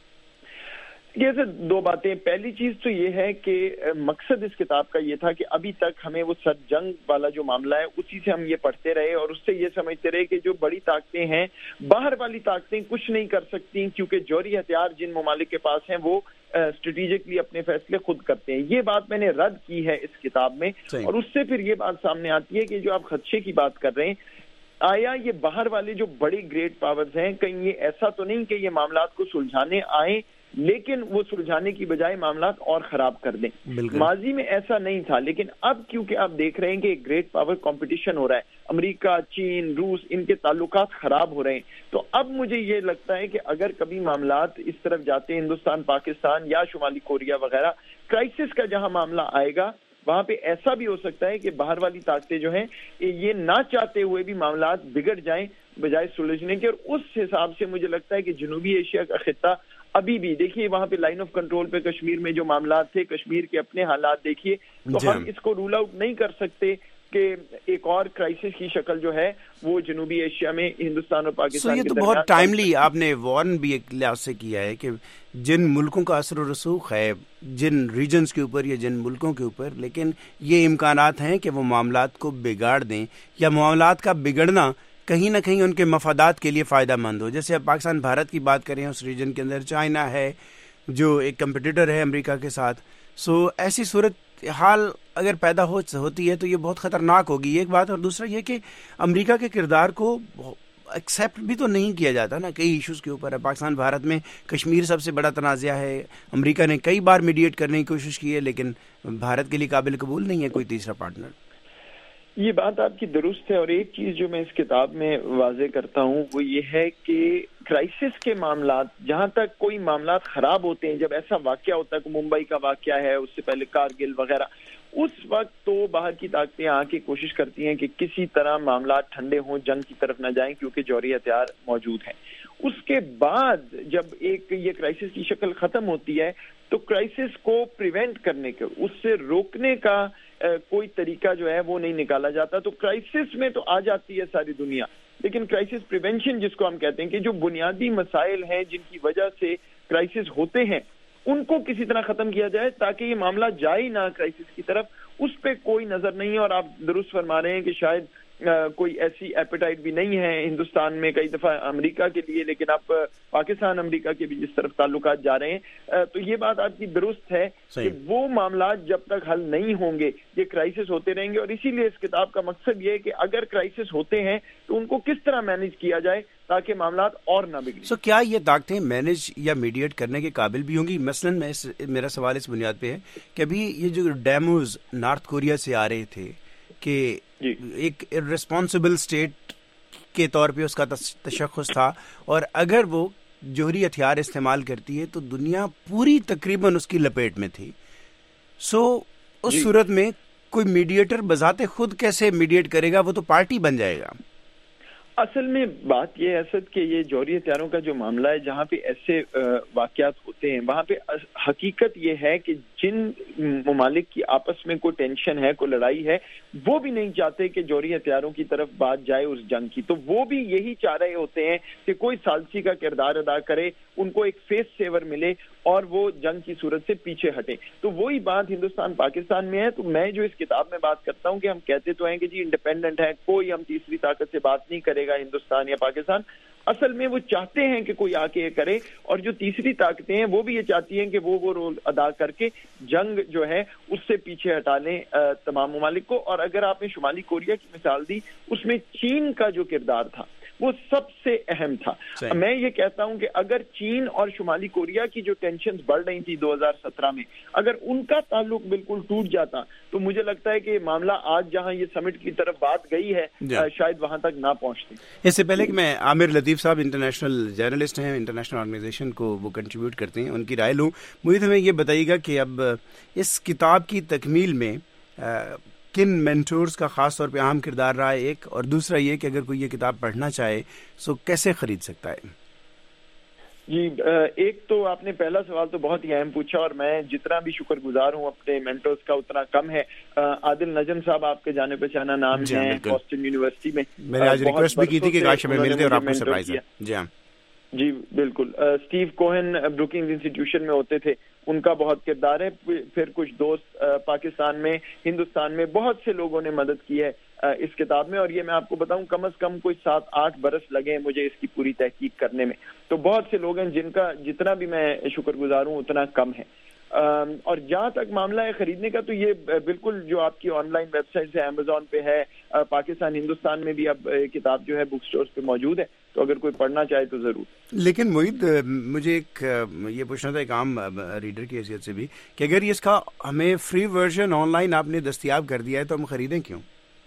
یہ سر دو باتیں. پہلی چیز تو یہ ہے کہ مقصد اس کتاب کا یہ تھا کہ ابھی تک ہمیں وہ سر جنگ والا جو معاملہ ہے اسی سے ہم یہ پڑھتے رہے اور اس سے یہ سمجھتے رہے کہ جو بڑی طاقتیں ہیں باہر والی طاقتیں کچھ نہیں کر سکتی کیونکہ جوہری ہتھیار جن ممالک کے پاس ہیں وہ اسٹریٹجکلی اپنے فیصلے خود کرتے ہیں. یہ بات میں نے رد کی ہے اس کتاب میں اور اس سے پھر یہ بات سامنے آتی ہے کہ جو آپ خدشے کی بات کر رہے ہیں آیا یہ باہر والے جو بڑی گریٹ پاورز ہیں کہیں یہ ایسا تو نہیں کہ یہ معاملات کو سلجھانے آئیں لیکن وہ سلجھانے کی بجائے معاملات اور خراب کر دیں. ماضی میں ایسا نہیں تھا لیکن اب کیونکہ آپ دیکھ رہے ہیں کہ ایک گریٹ پاور کمپٹیشن ہو رہا ہے, امریکہ, چین, روس, ان کے تعلقات خراب ہو رہے ہیں, تو اب مجھے یہ لگتا ہے کہ اگر کبھی معاملات اس طرف جاتے ہیں ہندوستان, پاکستان یا شمالی کوریا وغیرہ, کرائسس کا جہاں معاملہ آئے گا وہاں پہ ایسا بھی ہو سکتا ہے کہ باہر والی طاقتیں جو ہیں یہ نہ چاہتے ہوئے بھی معاملات بگڑ جائیں بجائے سلجھنے کے. اور اس حساب سے مجھے لگتا ہے کہ جنوبی ایشیا کا خطہ ابھی بھی دیکھیے وہاں پہ لائن آف کنٹرول پہ کشمیر میں جو معاملات تھے, کشمیر کے اپنے حالات دیکھیے, تو ہم اس کو رول آؤٹ نہیں کر سکتے کہ ایک اور کرائسس کی شکل جو ہے وہ جنوبی ایشیا میں ہندوستان اور پاکستان یہ تو بہت ٹائملی آپ نے وارن بھی ایک لحاظ سے کیا ہے کہ جن ملکوں کا اثر و رسوخ ہے جن ریجنز کے اوپر یا جن ملکوں کے اوپر, لیکن یہ امکانات ہیں کہ وہ معاملات کو بگاڑ دیں یا معاملات کا بگڑنا کہیں نہ کہیں ان کے مفادات کے لیے فائدہ مند ہو. جیسے اب پاکستان بھارت کی بات کریں, اس ریجن کے اندر چائنا ہے جو ایک کمپٹیٹر ہے امریکہ کے ساتھ, سو ایسی صورت حال اگر پیدا ہوتی ہے تو یہ بہت خطرناک ہوگی ایک بات. اور دوسرا یہ کہ امریکہ کے کردار کو ایکسیپٹ بھی تو نہیں کیا جاتا نا کئی ایشوز کے اوپر. پاکستان بھارت میں کشمیر سب سے بڑا تنازعہ ہے, امریکہ نے کئی بار میڈیٹ کرنے کی کوشش کی ہے لیکن بھارت کے لیے قابل قبول نہیں ہے کوئی تیسرا پارٹنر. یہ بات آپ کی درست ہے اور ایک چیز جو میں اس کتاب میں واضح کرتا ہوں وہ یہ ہے کہ کرائسس کے معاملات جہاں تک کوئی معاملات خراب ہوتے ہیں, جب ایسا واقعہ ہوتا ہے کہ ممبئی کا واقعہ ہے, اس سے پہلے کارگل وغیرہ, اس وقت تو باہر کی طاقتیں آ کے کوشش کرتی ہیں کہ کسی طرح معاملات ٹھنڈے ہوں, جنگ کی طرف نہ جائیں کیونکہ جوہری ہتھیار موجود ہیں. اس کے بعد جب ایک یہ کرائسس کی شکل ختم ہوتی ہے تو کرائسس کو پریونٹ کرنے کے, اس سے روکنے کا کوئی طریقہ جو ہے وہ نہیں نکالا جاتا. تو کرائسس میں تو آ جاتی ہے ساری دنیا, لیکن کرائسس پریونشن جس کو ہم کہتے ہیں کہ جو بنیادی مسائل ہیں جن کی وجہ سے کرائسس ہوتے ہیں ان کو کسی طرح ختم کیا جائے تاکہ یہ معاملہ جائے نہ کرائسس کی طرف, اس پہ کوئی نظر نہیں ہے. اور آپ درست فرما رہے ہیں کہ شاید کوئی ایسی ایپیٹائٹ بھی نہیں ہے ہندوستان میں کئی دفعہ امریکہ کے لیے, لیکن آپ پاکستان امریکہ کے بھی جس طرف تعلقات جا رہے ہیں تو یہ بات آپ کی درست ہے کہ وہ معاملات جب تک حل نہیں ہوں گے یہ کرائسس ہوتے رہیں گے. اور اسی لیے اس کتاب کا مقصد یہ ہے کہ اگر کرائسس ہوتے ہیں تو ان کو کس طرح مینیج کیا جائے تاکہ معاملات اور نہ بگڑیں. کیا یہ طاقتیں مینیج یا میڈیٹ کرنے کے قابل بھی ہوں گی؟ مثلاً میرا سوال اس بنیاد پہ ہے کہ ابھی یہ جو ڈیموز نارتھ کوریا سے آ رہے تھے کہ ایک ریسپانسبل اسٹیٹ کے طور پہ اس کا تشخص تھا, اور اگر وہ جوہری ہتھیار استعمال کرتی ہے تو دنیا پوری تقریباً اس کی لپیٹ میں تھی. اس صورت میں کوئی میڈیٹر بذات خود کیسے میڈیٹ کرے گا, وہ تو پارٹی بن جائے گا. اصل میں بات یہ ہے اسد کہ یہ جوہری ہتھیاروں کا جو معاملہ ہے جہاں پہ ایسے واقعات ہوتے ہیں وہاں پہ حقیقت یہ ہے کہ جن ممالک کی آپس میں کوئی ٹینشن ہے, کوئی لڑائی ہے, وہ بھی نہیں چاہتے کہ جوہری ہتھیاروں کی طرف بات جائے اس جنگ کی. تو وہ بھی یہی چاہ رہے ہوتے ہیں کہ کوئی ثالثی کا کردار ادا کرے, ان کو ایک فیس سیور ملے اور وہ جنگ کی صورت سے پیچھے ہٹے. تو وہی بات ہندوستان پاکستان میں ہے. تو میں جو اس کتاب میں بات کرتا ہوں کہ ہم کہتے تو ہیں کہ جی انڈیپینڈنٹ ہے, کوئی ہم تیسری طاقت سے بات نہیں کرے گا ہندوستان یا پاکستان. اصل میں وہ چاہتے ہیں کہ کوئی آ کے یہ کرے, اور جو تیسری طاقتیں ہیں وہ بھی یہ چاہتی ہیں کہ وہ رول ادا کر کے جنگ جو ہے اس سے پیچھے ہٹا لیں تمام ممالک کو. اور اگر آپ نے شمالی کوریا کی مثال دی, اس میں چین کا جو کردار تھا وہ سب سے اہم تھا. میں یہ کہتا ہوں کہ اگر چین اور شمالی کوریا کی جو ٹینشنز بڑھ رہی تھی 2017 میں, اگر ان کا تعلق بالکل ٹوٹ جاتا تو مجھے لگتا ہے کہ معاملہ آج جہاں یہ سمٹ کی طرف بات گئی ہے شاید وہاں تک نہ پہنچتی. اس سے پہلے کہ میں عامر لطیف صاحب انٹرنیشنل جرنلسٹ ہیں, انٹرنیشنل آرگنائزیشن کو وہ کنٹریبیوٹ کرتے ہیں, ان کی رائے لوں. مجھے ہمیں یہ بتائیے گا کہ اب اس کتاب کی تکمیل میں کن مینٹورز کا خاص طور پہ اہم کردار رہا ہے ایک, اور دوسرا یہ کہ اگر کوئی یہ کتاب پڑھنا چاہے سو کیسے خرید سکتا ہے؟ جی ایک تو آپ نے پہلا سوال تو بہت ہی اہم پوچھا اور میں جتنا بھی شکر گزار ہوں اپنے مینٹورز کا اتنا کم ہے. عادل نجم صاحب آپ کے جانے پہچانا نام ہے بوسٹن یونیورسٹی میں. میں نے آج ریکویسٹ بھی کی تھی کہ کاش ہمیں ملتے اور آپ کو سرپرائز ہے. جی ہاں جی بالکل. اسٹیو کوہن بروکنگز انسٹیٹیوشن میں ہوتے تھے, ان کا بہت کردار ہے. پھر کچھ دوست پاکستان میں, ہندوستان میں بہت سے لوگوں نے مدد کی ہے اس کتاب میں, اور یہ میں آپ کو بتاؤں کم از کم کوئی 7-8 برس لگے ہیں مجھے اس کی پوری تحقیق کرنے میں. تو بہت سے لوگ ہیں جن کا جتنا بھی میں شکر گزار ہوں اتنا کم ہے. اور جہاں تک معاملہ ہے خریدنے کا, تو یہ بالکل جو آپ کی آن لائن ویب سائٹ ہے, امیزون پہ ہے, پاکستان ہندوستان میں بھی اب کتاب جو ہے بک سٹورز پہ موجود ہے, تو اگر کوئی پڑھنا چاہے تو ضرور. لیکن معید مجھے ایک یہ پوچھنا تھا ایک عام ریڈر کی حیثیت سے بھی کہ اگر اس کا ہمیں فری ورژن آن لائن آپ نے دستیاب کر دیا ہے تو ہم خریدیں کیوں؟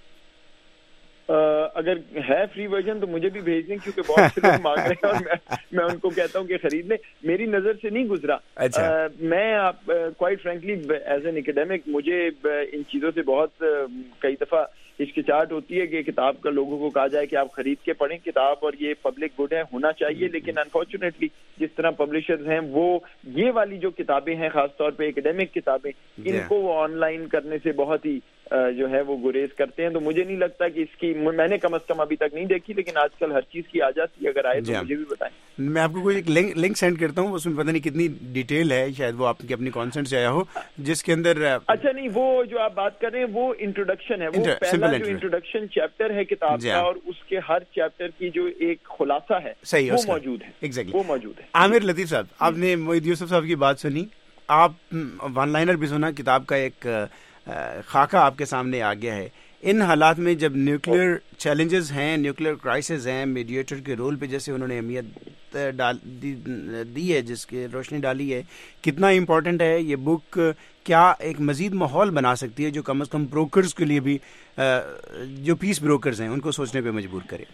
اگر ہے فری ورژن تو مجھے بھی بھیج دیں, کیونکہ بہت سے لوگ مانگ رہے ہیں اور میں ان کو کہتا ہوں کہ خرید لیں. میری نظر سے نہیں گزرا. میں آپ quite frankly as an academic مجھے ان چیزوں سے بہت کئی دفعہ ہچکچاہٹ ہوتی ہے کہ کتاب کا لوگوں کو کہا جائے کہ آپ خرید کے پڑھیں کتاب, اور یہ پبلک گڈ ہے, ہونا چاہیے. لیکن انفارچونیٹلی جس طرح پبلشرز ہیں وہ یہ والی جو کتابیں ہیں خاص طور پہ اکیڈیمک کتابیں, ان کو وہ آن لائن کرنے سے بہت ہی جو ہے وہ گریز کرتے ہیں. تو مجھے نہیں لگتا کہ اس کی, میں نے کم از کم ابھی تک نہیں دیکھی, لیکن آج کل ہر چیز کی آ جاتی ہے. اگر آئے تو مجھے بھی بتائیں. میں آپ کو کوئی ایک لنک سینڈ کرتا ہوں, اس میں پتہ نہیں کتنی ڈیٹیل ہے, شاید وہ آپ کی اپنی کانسنٹ سے آیا ہو, جس کے اندر اچھا نہیں, وہ جو آپ بات کر رہے ہیں وہ انٹروڈکشن ہے, وہ پہلا جو انٹروڈکشن چیپٹر ہے کتاب کا, اور اس کے ہر چیپٹر کی جو ایک خلاصہ ہے وہ موجود ہے. ایگزیکٹلی وہ موجود ہے. عامر لطیف صاحب, آپ نے معید یوسف صاحب کی بات سنی, آپ ون لائنر بھی سنا, کتاب کا ایک خاکہ آپ کے سامنے آ گیا ہے. ان حالات میں جب نیوکلیئر چیلنجز ہیں, نیوکلیئر کرائسس ہیں, میڈیٹر کے رول پہ جیسے انہوں نے اہمیت دی ہے, جس کی روشنی ڈالی ہے, کتنا امپورٹنٹ ہے یہ بک, کیا ایک مزید ماحول بنا سکتی ہے جو کم از کم بروکرز کے لیے بھی, جو پیس بروکرز ہیں ان کو سوچنے پہ مجبور کرے.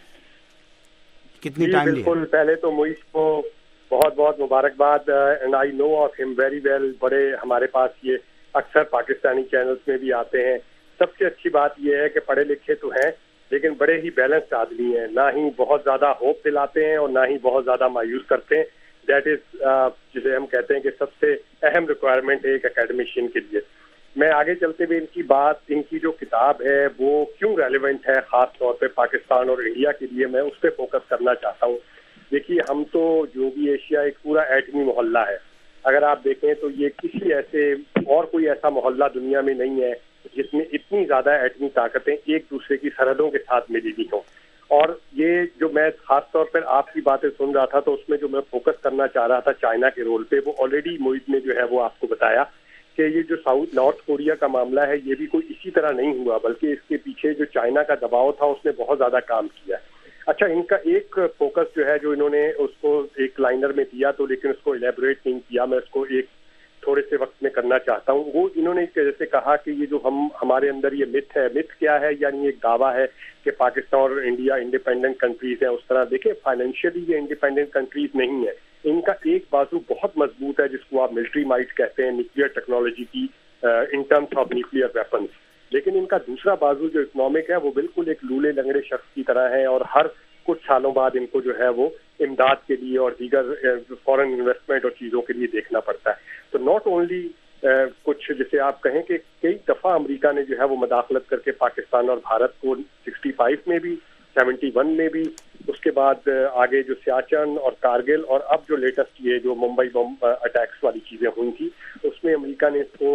کتنی ٹائم لی؟ بالکل, پہلے تو موئیز کو بہت بہت مبارکباد, and I know of him very well. بڑے ہمارے پاس یہ اکثر پاکستانی چینلز میں بھی آتے ہیں. سب سے اچھی بات یہ ہے کہ پڑھے لکھے تو ہیں لیکن بڑے ہی بیلنسڈ آدمی ہیں, نہ ہی بہت زیادہ ہوپ دلاتے ہیں اور نہ ہی بہت زیادہ مایوس کرتے ہیں. دیٹ از جسے ہم کہتے ہیں کہ سب سے اہم ریکوائرمنٹ ہے ایک اکیڈمیشین کے لیے. میں آگے چلتے ہوئے ان کی بات, ان کی جو کتاب ہے وہ کیوں ریلیونٹ ہے خاص طور پہ پاکستان اور انڈیا کے لیے, میں اس پہ فوکس کرنا چاہتا ہوں. دیکھیے, ہم تو جنوبی ایشیا ایک پورا ایٹمی محلہ ہے. اگر آپ دیکھیں تو یہ کسی ایسے اور کوئی ایسا محلہ دنیا میں نہیں ہے جس میں اتنی زیادہ ایٹمی طاقتیں ایک دوسرے کی سرحدوں کے ساتھ ملی ہوئی ہوں. اور یہ جو میں خاص طور پر آپ کی باتیں سن رہا تھا تو اس میں جو میں فوکس کرنا چاہ رہا تھا چائنا کے رول پہ, وہ آلریڈی معید نے جو ہے وہ آپ کو بتایا کہ یہ جو نارتھ کوریا کا معاملہ ہے یہ بھی کوئی اسی طرح نہیں ہوا, بلکہ اس کے پیچھے جو چائنا کا دباؤ تھا اس نے بہت زیادہ کام کیا. اچھا, ان کا ایک فوکس جو ہے جو انہوں نے اس کو ایک لائنر میں دیا تو لیکن اس کو الیبوریٹ نہیں کیا, میں اس کو ایک تھوڑے سے وقت میں کرنا چاہتا ہوں. وہ انہوں نے جیسے کہا کہ یہ جو ہمارے اندر یہ متھ ہے, متھ کیا ہے, یعنی ایک دعویٰ ہے کہ پاکستان اور انڈیا انڈیپینڈنٹ کنٹریز ہیں. اس طرح دیکھیں فائنینشیلی یہ انڈیپینڈنٹ کنٹریز نہیں ہے. ان کا ایک بازو بہت مضبوط ہے جس کو آپ ملٹری مائٹ کہتے ہیں, نیوکلیئر ٹیکنالوجی کی in terms of nuclear weapons. لیکن ان کا دوسرا بازو جو اکنامک ہے وہ بالکل ایک لولے لنگڑے شخص کی طرح ہے, اور ہر کچھ سالوں بعد ان کو جو ہے وہ امداد کے لیے اور دیگر فورن انویسٹمنٹ اور چیزوں کے لیے دیکھنا پڑتا ہے. تو ناٹ اونلی کچھ جیسے آپ کہیں کہ کئی دفعہ امریکہ نے جو ہے وہ مداخلت کر کے پاکستان اور بھارت کو 65 میں بھی 71 میں بھی, اس کے بعد آگے جو سیاچن اور کارگل, اور اب جو لیٹسٹ یہ جو ممبئی بم اٹیکس والی چیزیں ہوئی تھی اس میں امریکہ نے اس کو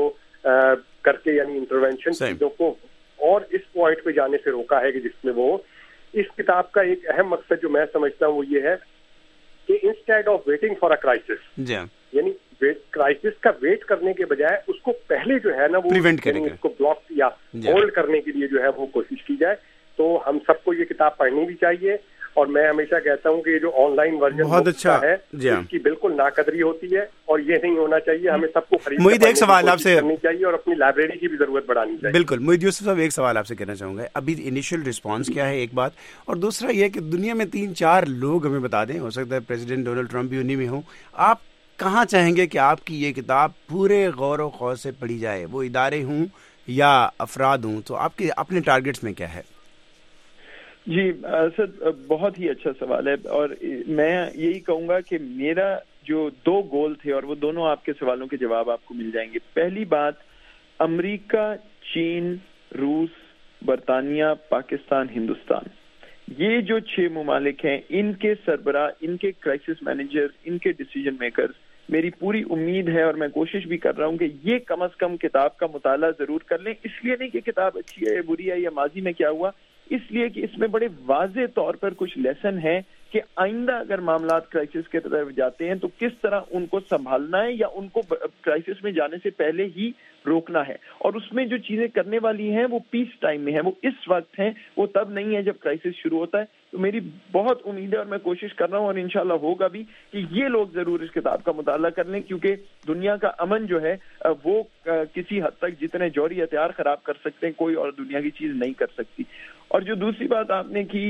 کر کے یعنی انٹروینشن چیزوں کو اور اس پوائنٹ پہ جانے سے روکا ہے کہ جس میں وہ اس کتاب کا ایک اہم مقصد جو میں سمجھتا ہوں وہ یہ ہے کہ instead of waiting for a crisis, یعنی کرائسس کا ویٹ کرنے کے بجائے اس کو پہلے جو ہے نا وہ اس کو بلاک یا ہولڈ کرنے کے لیے جو ہے وہ کوشش کی جائے. تو ہم سب کو یہ کتاب پڑھنی بھی چاہیے, اور میں ہمیشہ کہتا ہوں کہ یہ جو آن لائن ورژن بہت اچھا ہے اس کی بالکل ناقدری ہوتی ہے, اور یہ نہیں ہونا چاہیے. ہمیں سب کو خریدنا ایک سوال آپ سے کرنی چاہیے اور اپنی لائبریری کی بھی ضرورت بڑھانی چاہیے. بالکل معید یوسف صاحب, ایک سوال آپ سے کرنا چاہوں گا. ابھی انیشیل رسپانس کیا ہے ایک بات, اور دوسرا یہ کہ دنیا میں 3-4 لوگ ہمیں بتا دیں, ہو سکتا ہے پریزیڈنٹ ڈونلڈ ٹرمپ بھی انہی میں ہوں, آپ کہاں چاہیں گے کہ آپ کی یہ کتاب پورے غور و خوض سے پڑھی جائے, وہ ادارے ہوں یا افراد ہوں, تو آپ کے اپنے ٹارگیٹس میں کیا ہے؟ جی اسد، بہت ہی اچھا سوال ہے، اور میں یہی کہوں گا کہ میرا جو 2 گول تھے، اور وہ دونوں آپ کے سوالوں کے جواب آپ کو مل جائیں گے. پہلی بات، امریکہ، چین، روس، برطانیہ، پاکستان، ہندوستان، یہ جو 6 ممالک ہیں، ان کے سربراہ، ان کے کرائسس مینیجر، ان کے ڈیسیجن میکرز، میری پوری امید ہے اور میں کوشش بھی کر رہا ہوں کہ یہ کم از کم کتاب کا مطالعہ ضرور کر لیں. اس لیے نہیں کہ کتاب اچھی ہے یا بری ہے یا ماضی میں کیا ہوا، اس لیے کہ اس میں بڑے واضح طور پر کچھ لیسن ہیں کہ آئندہ اگر معاملات کرائسس کے طرف جاتے ہیں تو کس طرح ان کو سنبھالنا ہے یا ان کو کرائسس میں جانے سے پہلے ہی روکنا ہے. اور اس میں جو چیزیں کرنے والی ہیں وہ پیس ٹائم میں ہیں، وہ اس وقت ہیں، وہ تب نہیں ہے جب کرائسس شروع ہوتا ہے. تو میری بہت امید ہے اور میں کوشش کر رہا ہوں اور انشاءاللہ ہوگا بھی کہ یہ لوگ ضرور اس کتاب کا مطالعہ کر لیں، کیونکہ دنیا کا امن جو ہے وہ کسی حد تک جتنے جوہری ہتھیار خراب کر سکتے ہیں کوئی اور دنیا کی چیز نہیں کر سکتی. اور جو دوسری بات آپ نے کی،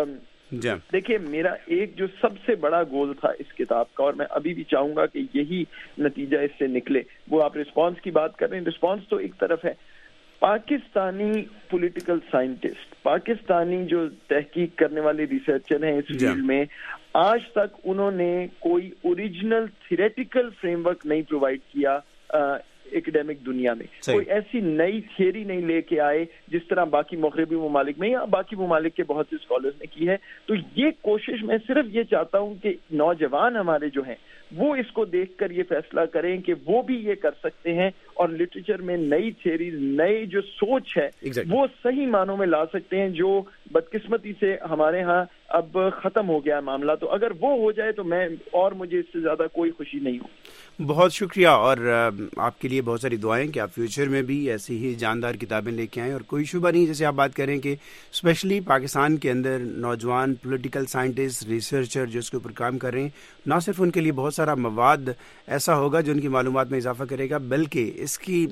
دیکھیں میرا ایک جو سب سے بڑا گول تھا اس کتاب کا، اور میں ابھی بھی چاہوں گا کہ یہی نتیجہ اس سے نکلے، وہ آپ رسپانس کی بات کر رہے ہیں. رسپانس تو ایک طرف ہے، پاکستانی پولیٹیکل سائنٹسٹ، پاکستانی جو تحقیق کرنے والے ریسرچر ہیں اس فیلڈ میں، آج تک انہوں نے کوئی اوریجنل تھیوریٹیکل فریم ورک نہیں پرووائڈ کیا ایکڈیمک دنیا میں. کوئی ایسی نئی تھیوری نہیں لے کے آئے جس طرح باقی مغربی ممالک میں یا باقی ممالک کے بہت سے اسکالرز نے کی ہے. تو یہ کوشش میں صرف یہ چاہتا ہوں کہ نوجوان ہمارے جو ہیں وہ اس کو دیکھ کر یہ فیصلہ کریں کہ وہ بھی یہ کر سکتے ہیں اور لٹریچر میں نئی تھیوریز، نئی جو سوچ ہے وہ صحیح معنوں میں لا سکتے ہیں، جو بدقسمتی سے ہمارے ہاں اب ختم ہو گیا ہے معاملہ. تو اگر وہ ہو جائے تو میں اور مجھے اس سے زیادہ کوئی خوشی نہیں ہو. بہت شکریہ، اور آپ کے لیے بہت ساری دعائیں کہ آپ فیوچر میں بھی ایسی ہی جاندار کتابیں لے کے آئیں. اور کوئی شبہ نہیں، جیسے آپ بات کریں کہ اسپیشلی پاکستان کے اندر نوجوان پولیٹیکل سائنٹسٹ، ریسرچر جو اس کے اوپر کام کر رہے ہیں، نہ صرف ان کے لیے بہت سارا مواد ایسا ہوگا جو ان کی معلومات میں اضافہ کرے گا، بلکہ اس کی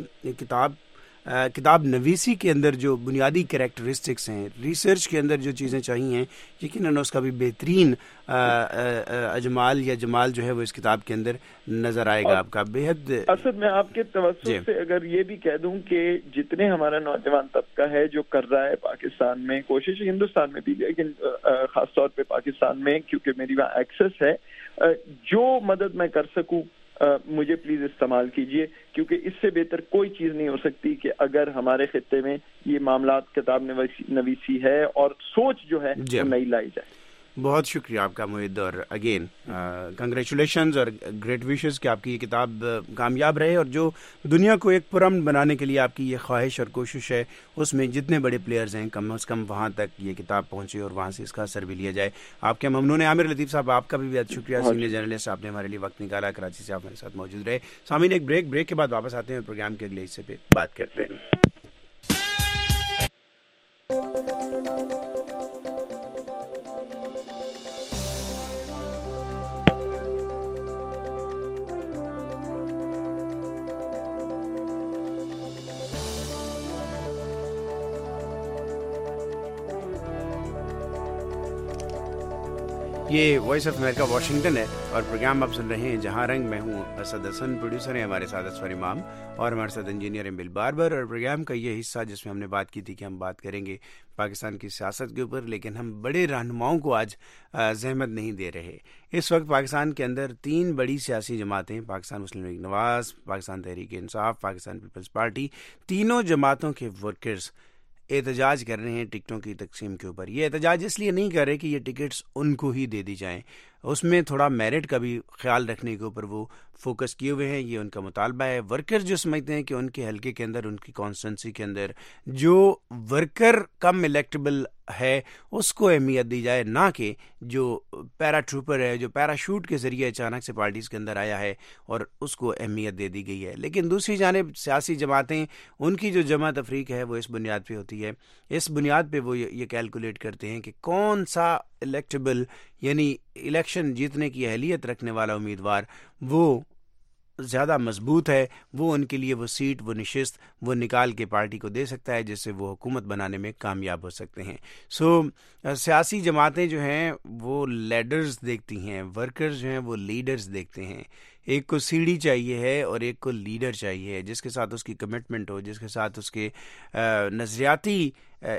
کتاب نویسی کے اندر جو بنیادی کریکٹرسٹکس ہیں، ریسرچ کے اندر جو چیزیں چاہیے، یقیناً اس کا بھی بہترین اجمال یا جمال جو ہے وہ اس کتاب کے اندر نظر آئے گا آپ کا. بےحد اسد، میں آپ کے توسط سے اگر یہ بھی کہہ دوں کہ جتنے ہمارا نوجوان طبقہ ہے جو کر رہا ہے پاکستان میں کوشش، ہندوستان میں بھی لیکن خاص طور پہ پاکستان میں کیونکہ میری وہاں ایکسس ہے، جو مدد میں کر سکوں مجھے پلیز استعمال کیجئے، کیونکہ اس سے بہتر کوئی چیز نہیں ہو سکتی کہ اگر ہمارے خطے میں یہ معاملات کتاب نویسی ہے اور سوچ جو ہے وہ نئی لائی جائے. بہت شکریہ آپ کا معید، اور اگین کنگریچولیشنز اور گریٹ وشز کہ آپ کی یہ کتاب کامیاب رہے، اور جو دنیا کو ایک پرامن بنانے کے لیے آپ کی یہ خواہش اور کوشش ہے اس میں جتنے بڑے پلیئرز ہیں کم از کم وہاں تک یہ کتاب پہنچے اور وہاں سے اس کا اثر بھی لیا جائے. آپ کے ممنون ہیں. عامر لطیف صاحب، آپ کا بھی بہت شکریہ، سینئر جرنلسٹ، آپ نے ہمارے لیے وقت نکالا، کراچی سے آپ ہمارے ساتھ موجود رہے. سامعین، ایک بریک کے بعد واپس آتے ہیں، پروگرام کے اگلے حصے پہ بات کرتے ہیں. یہ وائس آف امریکہ واشنگٹن ہے اور پروگرام آپ سن رہے ہیں جہاں رنگ. میں ہوں اسد حسن، پروڈیوسر ہیں ہمارے ساتھ اسفر امام، اور ہمارے ساتھ انجینئر بل باربر. اور پروگرام کا یہ حصہ جس میں ہم نے بات کی تھی کہ ہم بات کریں گے پاکستان کی سیاست کے اوپر، لیکن ہم بڑے رہنماؤں کو آج زحمت نہیں دے رہے. اس وقت پاکستان کے اندر 3 بڑی سیاسی جماعتیں، پاکستان مسلم لیگ نواز، پاکستان تحریک انصاف، پاکستان پیپلز پارٹی، تینوں جماعتوں کے ورکرز احتجاج کر رہے ہیں ٹکٹوں کی تقسیم کے اوپر. یہ احتجاج اس لیے نہیں کر رہے کہ یہ ٹکٹس ان کو ہی دے دی جائیں، اس میں تھوڑا میرٹ کا بھی خیال رکھنے کے اوپر وہ فوکس کیے ہوئے ہیں. یہ ان کا مطالبہ ہے. ورکر جو سمجھتے ہیں کہ ان کے حلقے کے اندر، ان کی کانسٹیٹنسی کے اندر جو ورکر کم الیکٹیبل ہے اس کو اہمیت دی جائے، نہ کہ جو پیرا ٹروپر ہے، جو پیراشوٹ کے ذریعے اچانک سے پارٹیز کے اندر آیا ہے اور اس کو اہمیت دے دی گئی ہے. لیکن دوسری جانب سیاسی جماعتیں، ان کی جو جمع تفریق ہے وہ اس بنیاد پہ ہوتی ہے، اس بنیاد پہ وہ یہ کیلکولیٹ کرتے ہیں کہ کون سا الیکٹیبل یعنی الیکشن جیتنے کی اہلیت رکھنے والا امیدوار وہ زیادہ مضبوط ہے، وہ ان کے لیے وہ سیٹ، وہ نشست وہ نکال کے پارٹی کو دے سکتا ہے، جس سے وہ حکومت بنانے میں کامیاب ہو سکتے ہیں. سیاسی جماعتیں جو ہیں وہ لیڈرز دیکھتی ہیں، ورکرز جو ہیں وہ لیڈرز دیکھتے ہیں. ایک کو سیڑھی چاہیے ہے اور ایک کو لیڈر چاہیے ہے، جس کے ساتھ اس کی کمٹمنٹ ہو، جس کے ساتھ اس کے نظریاتی ایک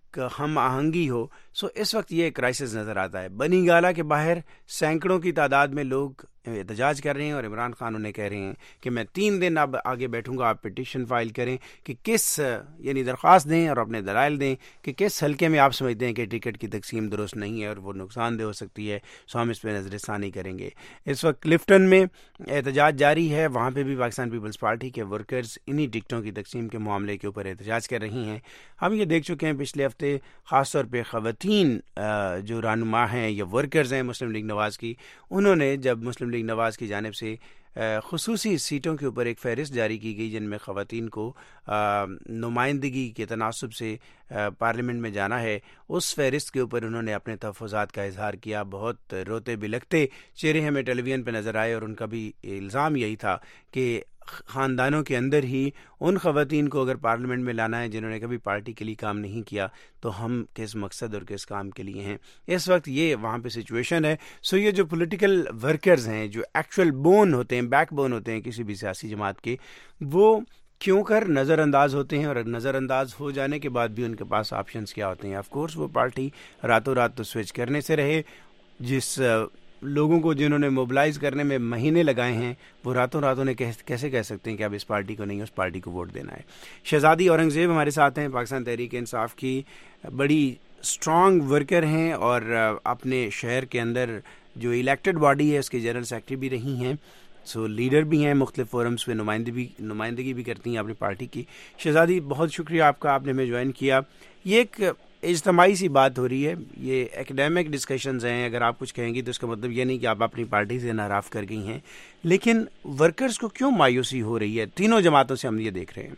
ہم آہنگی ہو. سو اس وقت یہ کرائسس نظر آتا ہے. بنی گالہ کے باہر سینکڑوں کی تعداد میں لوگ احتجاج کر رہے ہیں اور عمران خان انہیں کہہ رہے ہیں کہ میں 3 دن اب آگے بیٹھوں گا, آپ پٹیشن فائل کریں کہ کس یعنی درخواست دیں اور اپنے دلائل دیں کہ کس حلقے میں آپ سمجھتے ہیں کہ ٹکٹ کی تقسیم درست نہیں ہے اور وہ نقصان دہ ہو سکتی ہے. سو ہم اس پہ نظر ثانی کریں گے. اس وقت کلفٹن میں احتجاج جاری ہے. وہاں پہ بھی پاکستان پیپلز پارٹی کے ورکرز انہی ٹکٹوں کی تقسیم کے معاملے کے اوپر احتجاج کر رہی ہیں. ہم یہ دیکھ چکے ہیں پچھلے ہفتے, خاص طور پہ خواتین جو رہنما ہیں یا ورکرز ہیں مسلم لیگ نواز کی, انہوں نے جب مسلم لیگ نواز کی جانب سے خصوصی سیٹوں کے اوپر ایک فہرست جاری کی گئی جن میں خواتین کو نمائندگی کے تناسب سے پارلیمنٹ میں جانا ہے, اس فہرست کے اوپر انہوں نے اپنے تحفظات کا اظہار کیا. بہت روتے بلکتے چہرے ہمیں ٹیلی ویژن پہ نظر آئے اور ان کا بھی الزام یہی تھا کہ خاندانوں کے اندر ہی ان خواتین کو اگر پارلیمنٹ میں لانا ہے جنہوں نے کبھی پارٹی کے لیے کام نہیں کیا, تو ہم کس مقصد اور کس کام کے لیے ہیں. اس وقت یہ وہاں پہ سچویشن ہے. سو یہ جو پولیٹیکل ورکرز ہیں, جو ایکچوئل بون ہوتے ہیں, بیک بون ہوتے ہیں کسی بھی سیاسی جماعت کے, وہ کیوں کر نظر انداز ہوتے ہیں, اور نظر انداز ہو جانے کے بعد بھی ان کے پاس آپشنز کیا ہوتے ہیں. آف کورس وہ پارٹی راتوں رات تو سوئچ کرنے سے رہے. جس لوگوں کو جنہوں نے موبلائز کرنے میں مہینے لگائے ہیں, وہ راتوں راتوں نے کیسے کہہ سکتے ہیں کہ اب اس پارٹی کو نہیں, اس پارٹی کو ووٹ دینا ہے. شہزادی اورنگزیب ہمارے ساتھ ہیں, پاکستان تحریک انصاف کی بڑی اسٹرانگ ورکر ہیں اور اپنے شہر کے اندر جو الیکٹڈ باڈی ہے اس کے جنرل سیکرٹری بھی رہی ہیں. سو لیڈر بھی ہیں, مختلف فورمز پہ نمائندگی بھی کرتی ہیں اپنی پارٹی کی. شہزادی بہت شکریہ آپ کا, آپ نے ہمیں جوائن کیا. یہ ایک اجتماعی سی بات ہو رہی ہے, یہ ایکڈیمک ڈسکشنز ہیں. اگر آپ کچھ کہیں گی تو اس کا مطلب یہ نہیں کہ آپ اپنی پارٹی سے ناراض کر گئی ہیں, لیکن ورکرز کو کیوں مایوسی ہو رہی ہے؟ تینوں جماعتوں سے ہم یہ دیکھ رہے ہیں.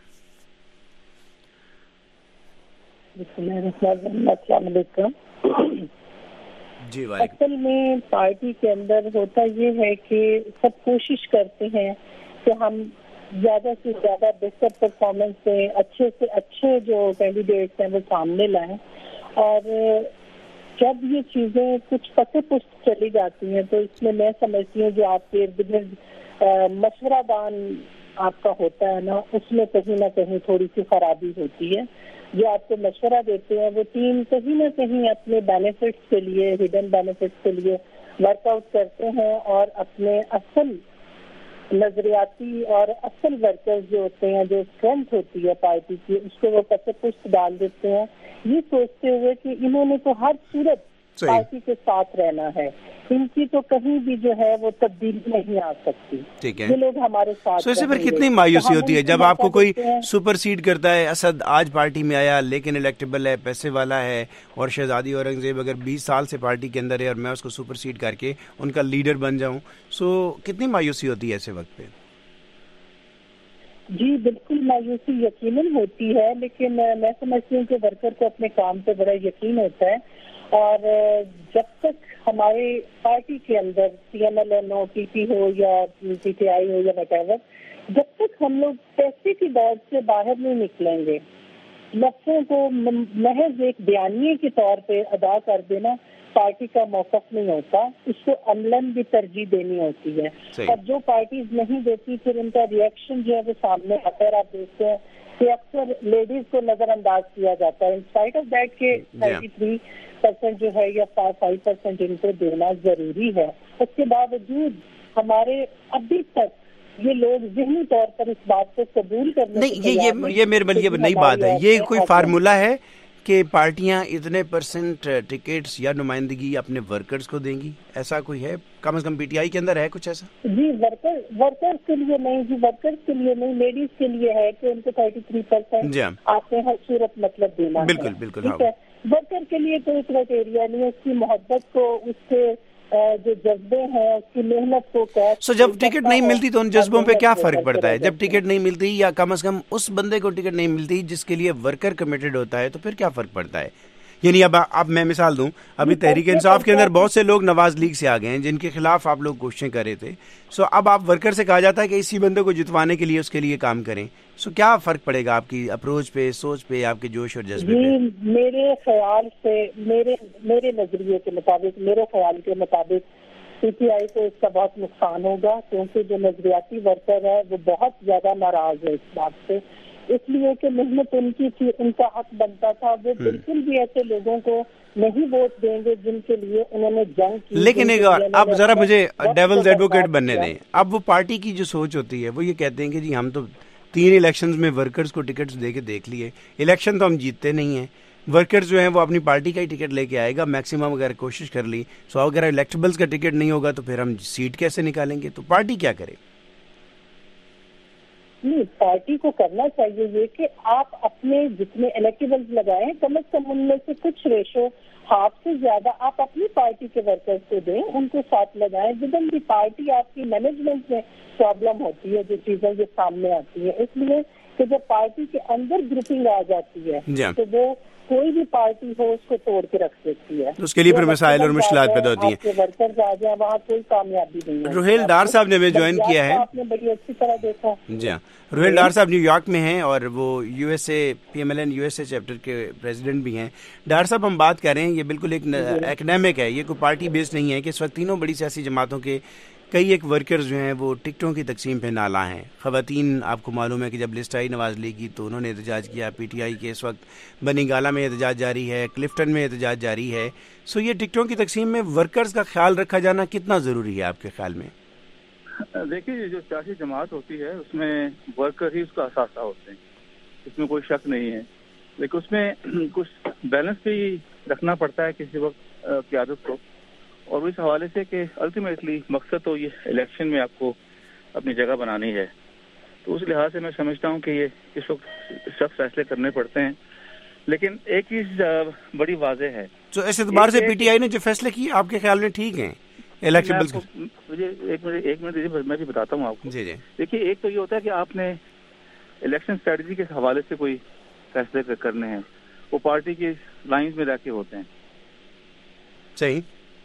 السلام علیکم. جی, اصل میں پارٹی کے اندر ہوتا یہ ہے کہ سب کوشش کرتے ہیں کہ ہم زیادہ سے زیادہ بہتر پرفارمنس دیں, اچھے سے اچھے جو کینڈیڈیٹس ہیں وہ سامنے لائیں. اور جب یہ چیزیں کچھ پتے پشت چلی جاتی ہیں تو اس میں سمجھتی ہوں جو آپ کے ارد گرد مشورہ دان آپ کا ہوتا ہے نا, اس میں کہیں نہ کہیں تھوڑی سی خرابی ہوتی ہے. جو آپ کو مشورہ دیتے ہیں وہ ٹیم کہیں نہ کہیں اپنے بینیفٹس کے لیے, ہڈن بینیفٹس کے لیے ورک آؤٹ کرتے ہیں, اور اپنے اصل نظریاتی اور اصل ورکرز جو ہوتے ہیں, جو اسٹرینتھ ہوتی ہے پارٹی کی, اس کو وہ پتے پشت ڈال دیتے ہیں, یہ سوچتے ہوئے کہ انہوں نے تو ہر صورت پارٹی کے ساتھ رہنا ہے, ان کی تو کہیں بھی جو ہے وہ تبدیلی نہیں آ سکتی. یہ لوگ ہمارے ساتھ. اس پر کتنی مایوسی ہوتی ہے جب آپ کو کوئی سپر سیڈ کرتا ہے. اسد آج پارٹی میں آیا لیکن الیکٹیبل ہے, پیسے والا ہے, اور شہزادی اورنگزیب اگر 20 سال سے پارٹی کے اندر ہے اور میں اس کو سپر سیڈ کر کے ان کا لیڈر بن جاؤں, سو کتنی مایوسی ہوتی ہے ایسے وقت پہ؟ جی بالکل مایوسی یقیناً ہوتی ہے, لیکن میں سمجھتی ہوں کہ ورکر کو اپنے کام پہ بڑا یقین ہوتا ہے, اور جب تک ہمارے پارٹی کے اندر CML ہو, PP ہو یا PTI ہو یا وٹ ایور, جب تک ہم لوگ پیسے کی دوڑ سے باہر نہیں نکلیں گے, لفظوں کو محض ایک بیانیے کے طور پہ ادا کر دینا پارٹی کا موقف نہیں ہوتا, اس کو عملاً بھی ترجیح دینی ہوتی ہے. اور جو پارٹیز نہیں دیتی پھر ان کا ری ایکشن جو ہے وہ سامنے آتا ہے. آپ دیکھتے ہیں کہ اکثر لیڈیز کو نظر انداز کیا جاتا ہے, انسپائٹ آف دیٹ کہ 33% جو ہے یا 5% ان کو دینا ضروری ہے. اس کے باوجود ہمارے ابھی تک یہ لوگ ذہنی طور پر اس بات کو قبول کرنے نہیں, یہ میرے لیے نئی بات ہے. یہ کوئی فارمولا ہے کہ پارٹیاں اتنے % ٹکٹس یا نمائندگی اپنے ورکرز کو دیں گی, ایسا کوئی ہے؟ کم از کم PTI کے اندر ہے کچھ ایسا؟ جی ورکرز کے لیے نہیں, جی ورکرز کے لیے نہیں, لیڈیز کے لیے ہے کہ ان کو 33% آپ نے ہر صورت مطلب دینا. بالکل بالکل. ورکر کے لیے کوئی کرائٹیریا نہیں, اس کی محبت کو, اس کے جو جذبے ہیں, اس کی محنت کو. سو جب ٹکٹ نہیں ملتی تو ان جذبوں پہ کیا فرق پڑتا ہے؟ جب ٹکٹ نہیں ملتی یا کم از کم اس بندے کو ٹکٹ نہیں ملتی جس کے لیے ورکر کمیٹڈ ہوتا ہے, تو پھر کیا فرق پڑتا ہے؟ یعنی اب میں مثال دوں, ابھی تحریک انصاف کے اندر بہت سے لوگ نواز لیگ سے آ گئے ہیں جن کے خلاف آپ لوگ کوششیں کر رہے تھے. سو اب آپ ورکر سے کہا جاتا ہے کہ اسی بندے کو جتوانے کے لیے اس کے لیے کام کریں. سو کیا فرق پڑے گا آپ کی اپروچ پہ, سوچ پہ, آپ کے جوش اور جذبے پہ؟ جی میرے خیال سے, میرے نظریے کے مطابق, میرے خیال کے مطابق PTI کو اس کا بہت نقصان ہوگا, کیونکہ جو نظریاتی ورکر ہے وہ بہت زیادہ ناراض ہے اس بات سے اس لیے کہ محنت ان کی تھی, ان کا حق بنتا تھا. وہ بالکل بھی ایسے لوگوں کو نہیں ووٹ دیں گے جن کے لیے انہوں نے جنگ کی. لیکن ایک اور اب ذرا مجھے ڈیولز ایڈوکیٹ بننے دیں. اب وہ پارٹی کی جو سوچ ہوتی ہے وہ یہ کہتے ہیں کہ جی ہم تو 3 الیکشنز میں ورکرز کو ٹکٹس دے کے دیکھ لیے, الیکشن تو ہم جیتتے نہیں ہیں, ورکرز جو ہیں وہ اپنی پارٹی کا ہی ٹکٹ لے کے آئے گا میکسیمم اگر کوشش کر لی. سو اگر الیکٹیبلز کا ٹکٹ نہیں ہوگا تو پھر ہم سیٹ کیسے نکالیں گے؟ تو پارٹی کیا کرے؟ نہیں, پارٹی کو کرنا چاہیے یہ کہ آپ اپنے جتنے الیکٹیبلز لگائیں کم از کم ان میں سے کچھ ریشو ہاف سے زیادہ آپ اپنی پارٹی کے ورکرز کو دیں, ان کو ساتھ لگائیں. ودن دی پارٹی آپ کی مینجمنٹ میں پرابلم ہوتی ہے جو چیزیں جو سامنے آتی ہیں, اس لیے کہ جب پارٹی کے اندر گروپنگ آ جاتی ہے تو وہ کوئی بھی پارٹی ہو اس کو توڑ کے رکھ دیتی ہے. اس کے لیے پھر مسائل اور مشکلات پیدا ہوتی ہیں. ورکرز آ جائیں وہاں کوئی کامیابی نہیں ہے. روہیل ڈار صاحب نے ہمیں جوائن کیا ہے, آپ نے بڑی اچھی طرح دیکھا. جی ہاں, روہیل ڈار صاحب نیو یارک میں ہیں اور وہ U S A PMLN USA chapter کے پریزیڈنٹ بھی ہیں. ڈار صاحب ہم بات کر رہے ہیں, یہ بالکل ایک ایکنیمک ہے, یہ کوئی پارٹی بیس نہیں ہے کہ اس وقت تینوں بڑی سیاسی جماعتوں کے کئی ایک ورکرز جو ہیں وہ ٹکٹوں کی تقسیم پہ نالاں ہیں. خواتین آپ کو معلوم ہے کہ جب لسٹ آئی نواز لیگ کی تو انہوں نے احتجاج کیا. PTI کے اس وقت بنی گالا میں احتجاج جاری ہے, کلفٹن میں احتجاج جاری ہے. سو یہ ٹکٹوں کی تقسیم میں ورکرز کا خیال رکھا جانا کتنا ضروری ہے آپ کے خیال میں؟ دیکھیے, جو سیاسی جماعت ہوتی ہے اس میں ورکر ہی اس کا اثاثہ ہوتے ہیں, اس میں کوئی شک نہیں ہے. لیکن اس میں کچھ بیلنس بھی رکھنا پڑتا ہے کسی وقت قیادت کو, اور اس حوالے سے کہ الٹیمیٹلی مقصد تو یہ الیکشن میں آپ کو اپنی جگہ بنانی ہے. تو اس لحاظ سے میں سمجھتا ہوں کہ یہ اس وقت سخت فیصلے کرنے پڑتے ہیں. لیکن ایک چیز بڑی واضح ہے, تو اس اعتبار سے PTI نے جو فیصلے کیے آپ کے خیال میں ٹھیک ہیں؟ مجھے ایک منٹ دیجیے, میں بھی بتاتا ہوں آپ کو. جی جی. دیکھیے, ایک تو یہ ہوتا ہے کہ آپ نے الیکشن اسٹریٹجی کے حوالے سے کوئی فیصلے کرنے ہیں, وہ پارٹی کی لائنز میں رہ کے ہوتے ہیں. صحیح.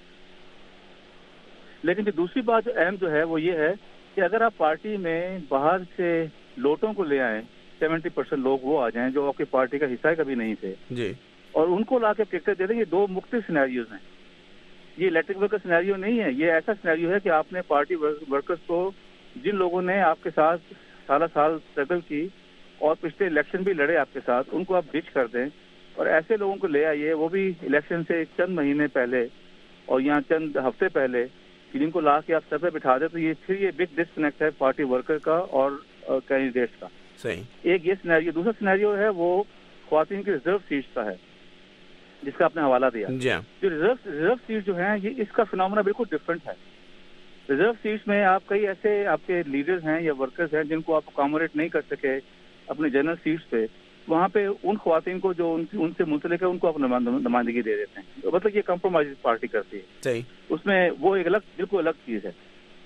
لیکن پھر دوسری بات جو اہم جو ہے وہ یہ ہے کہ اگر آپ پارٹی میں باہر سے لوٹوں کو لے آئیں, 70% لوگ وہ آ جائیں جو آپ کی پارٹی کا حصہ کبھی نہیں تھے جی, اور ان کو لا کے ٹکٹ دے دیں, یہ 2 مختلف سینیریوز ہیں. یہ الیکٹرک ورکر سینیریو نہیں ہے, یہ ایسا سینیریو ہے کہ آپ نے پارٹی ورکرز کو, جن لوگوں نے آپ کے ساتھ سالہ سال اسٹرگل کی اور پچھلے الیکشن بھی لڑے آپ کے ساتھ, ان کو آپ ڈچ کر دیں اور ایسے لوگوں کو لے آئیے وہ بھی الیکشن سے چند مہینے پہلے اور یہاں چند ہفتے پہلے, جن کو لا کے آپ سر پہ بٹھا دیں. تو یہ بگ ڈسکنیکٹ ہے پارٹی ورکر کا اور کینڈیڈیٹس کا. صحیح. ایک یہ سینیریو. دوسرا سینیریو ہے وہ خواتین کی ریزرو سیٹس کا ہے جس کا آپ نے حوالہ دیا. جو ریزرو سیٹ جو ہیں یہ اس کا فنامنا بالکل ڈفرینٹ ہے. ریزرو سیٹس میں آپ کئی ایسے آپ کے لیڈرز ہیں یا ورکرز ہیں جن کو آپ اکاموڈیٹ نہیں کر سکے اپنے جنرل سیٹس پہ, وہاں پہ ان خواتین کو جو ان سے منسلک ہے ان کو آپ نمائندگی دے دیتے ہیں. تو مطلب یہ کمپرومائز پارٹی کرتی ہے. صحیح. اس میں وہ ایک بالکل الگ چیز ہے.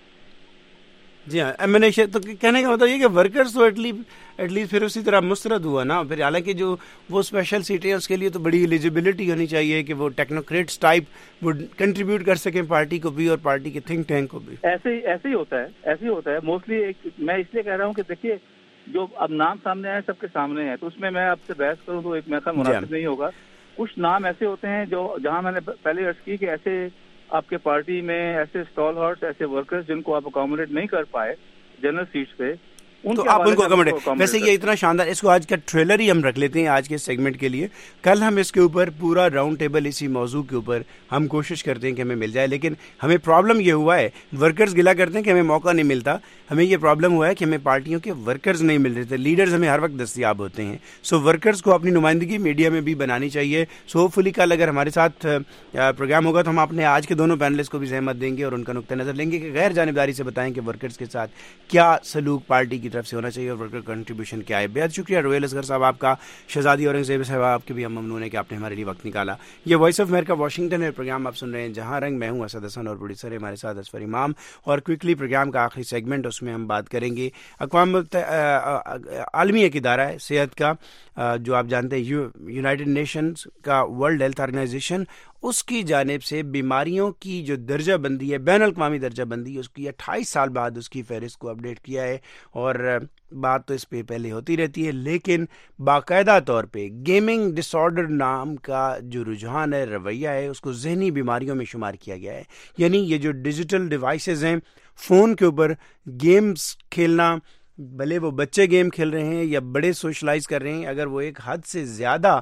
جی ہاں, ایمنیشن. تو کہنے کا مطلب یہ کہ ورکرز تو ایٹ لیسٹ پھر اسی طرح مسترد ہوا نا. پھر حالانکہ جو وہ اسپیشل سیٹیں ہیں اس کے لیے تو بڑی ایلیجیبلٹی ہونی چاہیے کہ وہ ٹیکنوکریٹس ٹائپ وہ کنٹریبیوٹ کر سکیں پارٹی کو بھی اور پارٹی کے تھنک ٹینک کو بھی. ایسے ہی ہوتا ہے موسٹلی. میں اس لیے کہہ رہا ہوں کہ دیکھیے, جو اب نام سامنے آئے سب کے سامنے ہیں, تو اس میں آپ سے بحث کروں تو ایک میرا مناسب نہیں ہوگا. کچھ نام ایسے ہوتے ہیں جو جہاں میں نے پہلے عرض کی کہ ایسے آپ کے پارٹی میں ایسے اسٹال ہارٹس, ایسے ورکرز جن کو آپ اکاموڈیٹ نہیں کر پائے جنرل سیٹس پہ, تو آپ ان کو اکاموڈیٹ. ویسے یہ اتنا شاندار, اس کو آج کا ٹریلر ہی ہم رکھ لیتے ہیں آج کے سیگمنٹ کے لیے. کل ہم اس کے اوپر پورا راؤنڈ ٹیبل اسی موضوع کے اوپر ہم کوشش کرتے ہیں کہ ہمیں مل جائے. لیکن ہمیں پرابلم یہ ہوا ہے, ورکرز گلا کرتے ہیں کہ ہمیں موقع نہیں ملتا. ہمیں یہ پرابلم ہوا ہے کہ ہمیں پارٹیوں کے ورکرز نہیں مل رہے تھے. لیڈرز ہمیں ہر وقت دستیاب ہوتے ہیں. سو ورکرز کو اپنی نمائندگی میڈیا میں بھی بنانی چاہیے. سو ہوپ فلی کل اگر ہمارے ساتھ پروگرام ہوگا تو ہم اپنے آج کے دونوں پینلسٹ کو بھی زحمت دیں گے اور ان کا نقطہ نظر لیں گے کہ غیر جانبداری سے بتائیں کہ ورکرز کے ساتھ کیا سلوک پارٹی کی طرف سے ہونا چاہیے اور کنٹریبیوشن کیا ہے. بہت شکریہ روہیل اصغر صاحب آپ کا. شہزادی اورنگزیب صاحب آپ کے بھی ہم ممنون ہیں کہ آپ نے ہمارے لیے وقت نکالا. یہ وائس آف امریکہ واشنگٹن ہے, پروگرام آپ سن رہے ہیں جہاں رنگ. میں ہوں اسد حسن اور پروڈیوسر ہمارے ساتھ اصفر امام. اور کوئکلی پروگرام کا آخری سیگمنٹ, اس میں ہم بات کریں گے اقوام عالمی ایک ادارہ ہے صحت کا جو آپ جانتے ہیں یونائٹڈ نیشنز کا ورلڈ ہیلتھ آرگنائزیشن, اس کی جانب سے بیماریوں کی جو درجہ بندی ہے, بین الاقوامی درجہ بندی, اس کی 28 سال بعد اس کی فہرست کو اپڈیٹ کیا ہے. اور بات تو اس پہ پہلے ہوتی رہتی ہے, لیکن باقاعدہ طور پہ گیمنگ ڈس آرڈر نام کا جو رجحان ہے, رویہ ہے, اس کو ذہنی بیماریوں میں شمار کیا گیا ہے. یعنی یہ جو ڈیجیٹل ڈیوائسز ہیں, فون کے اوپر گیمز کھیلنا بھلے وہ بچے گیم کھیل رہے ہیں یا بڑے سوشلائز کر رہے ہیں، اگر وہ ایک حد سے زیادہ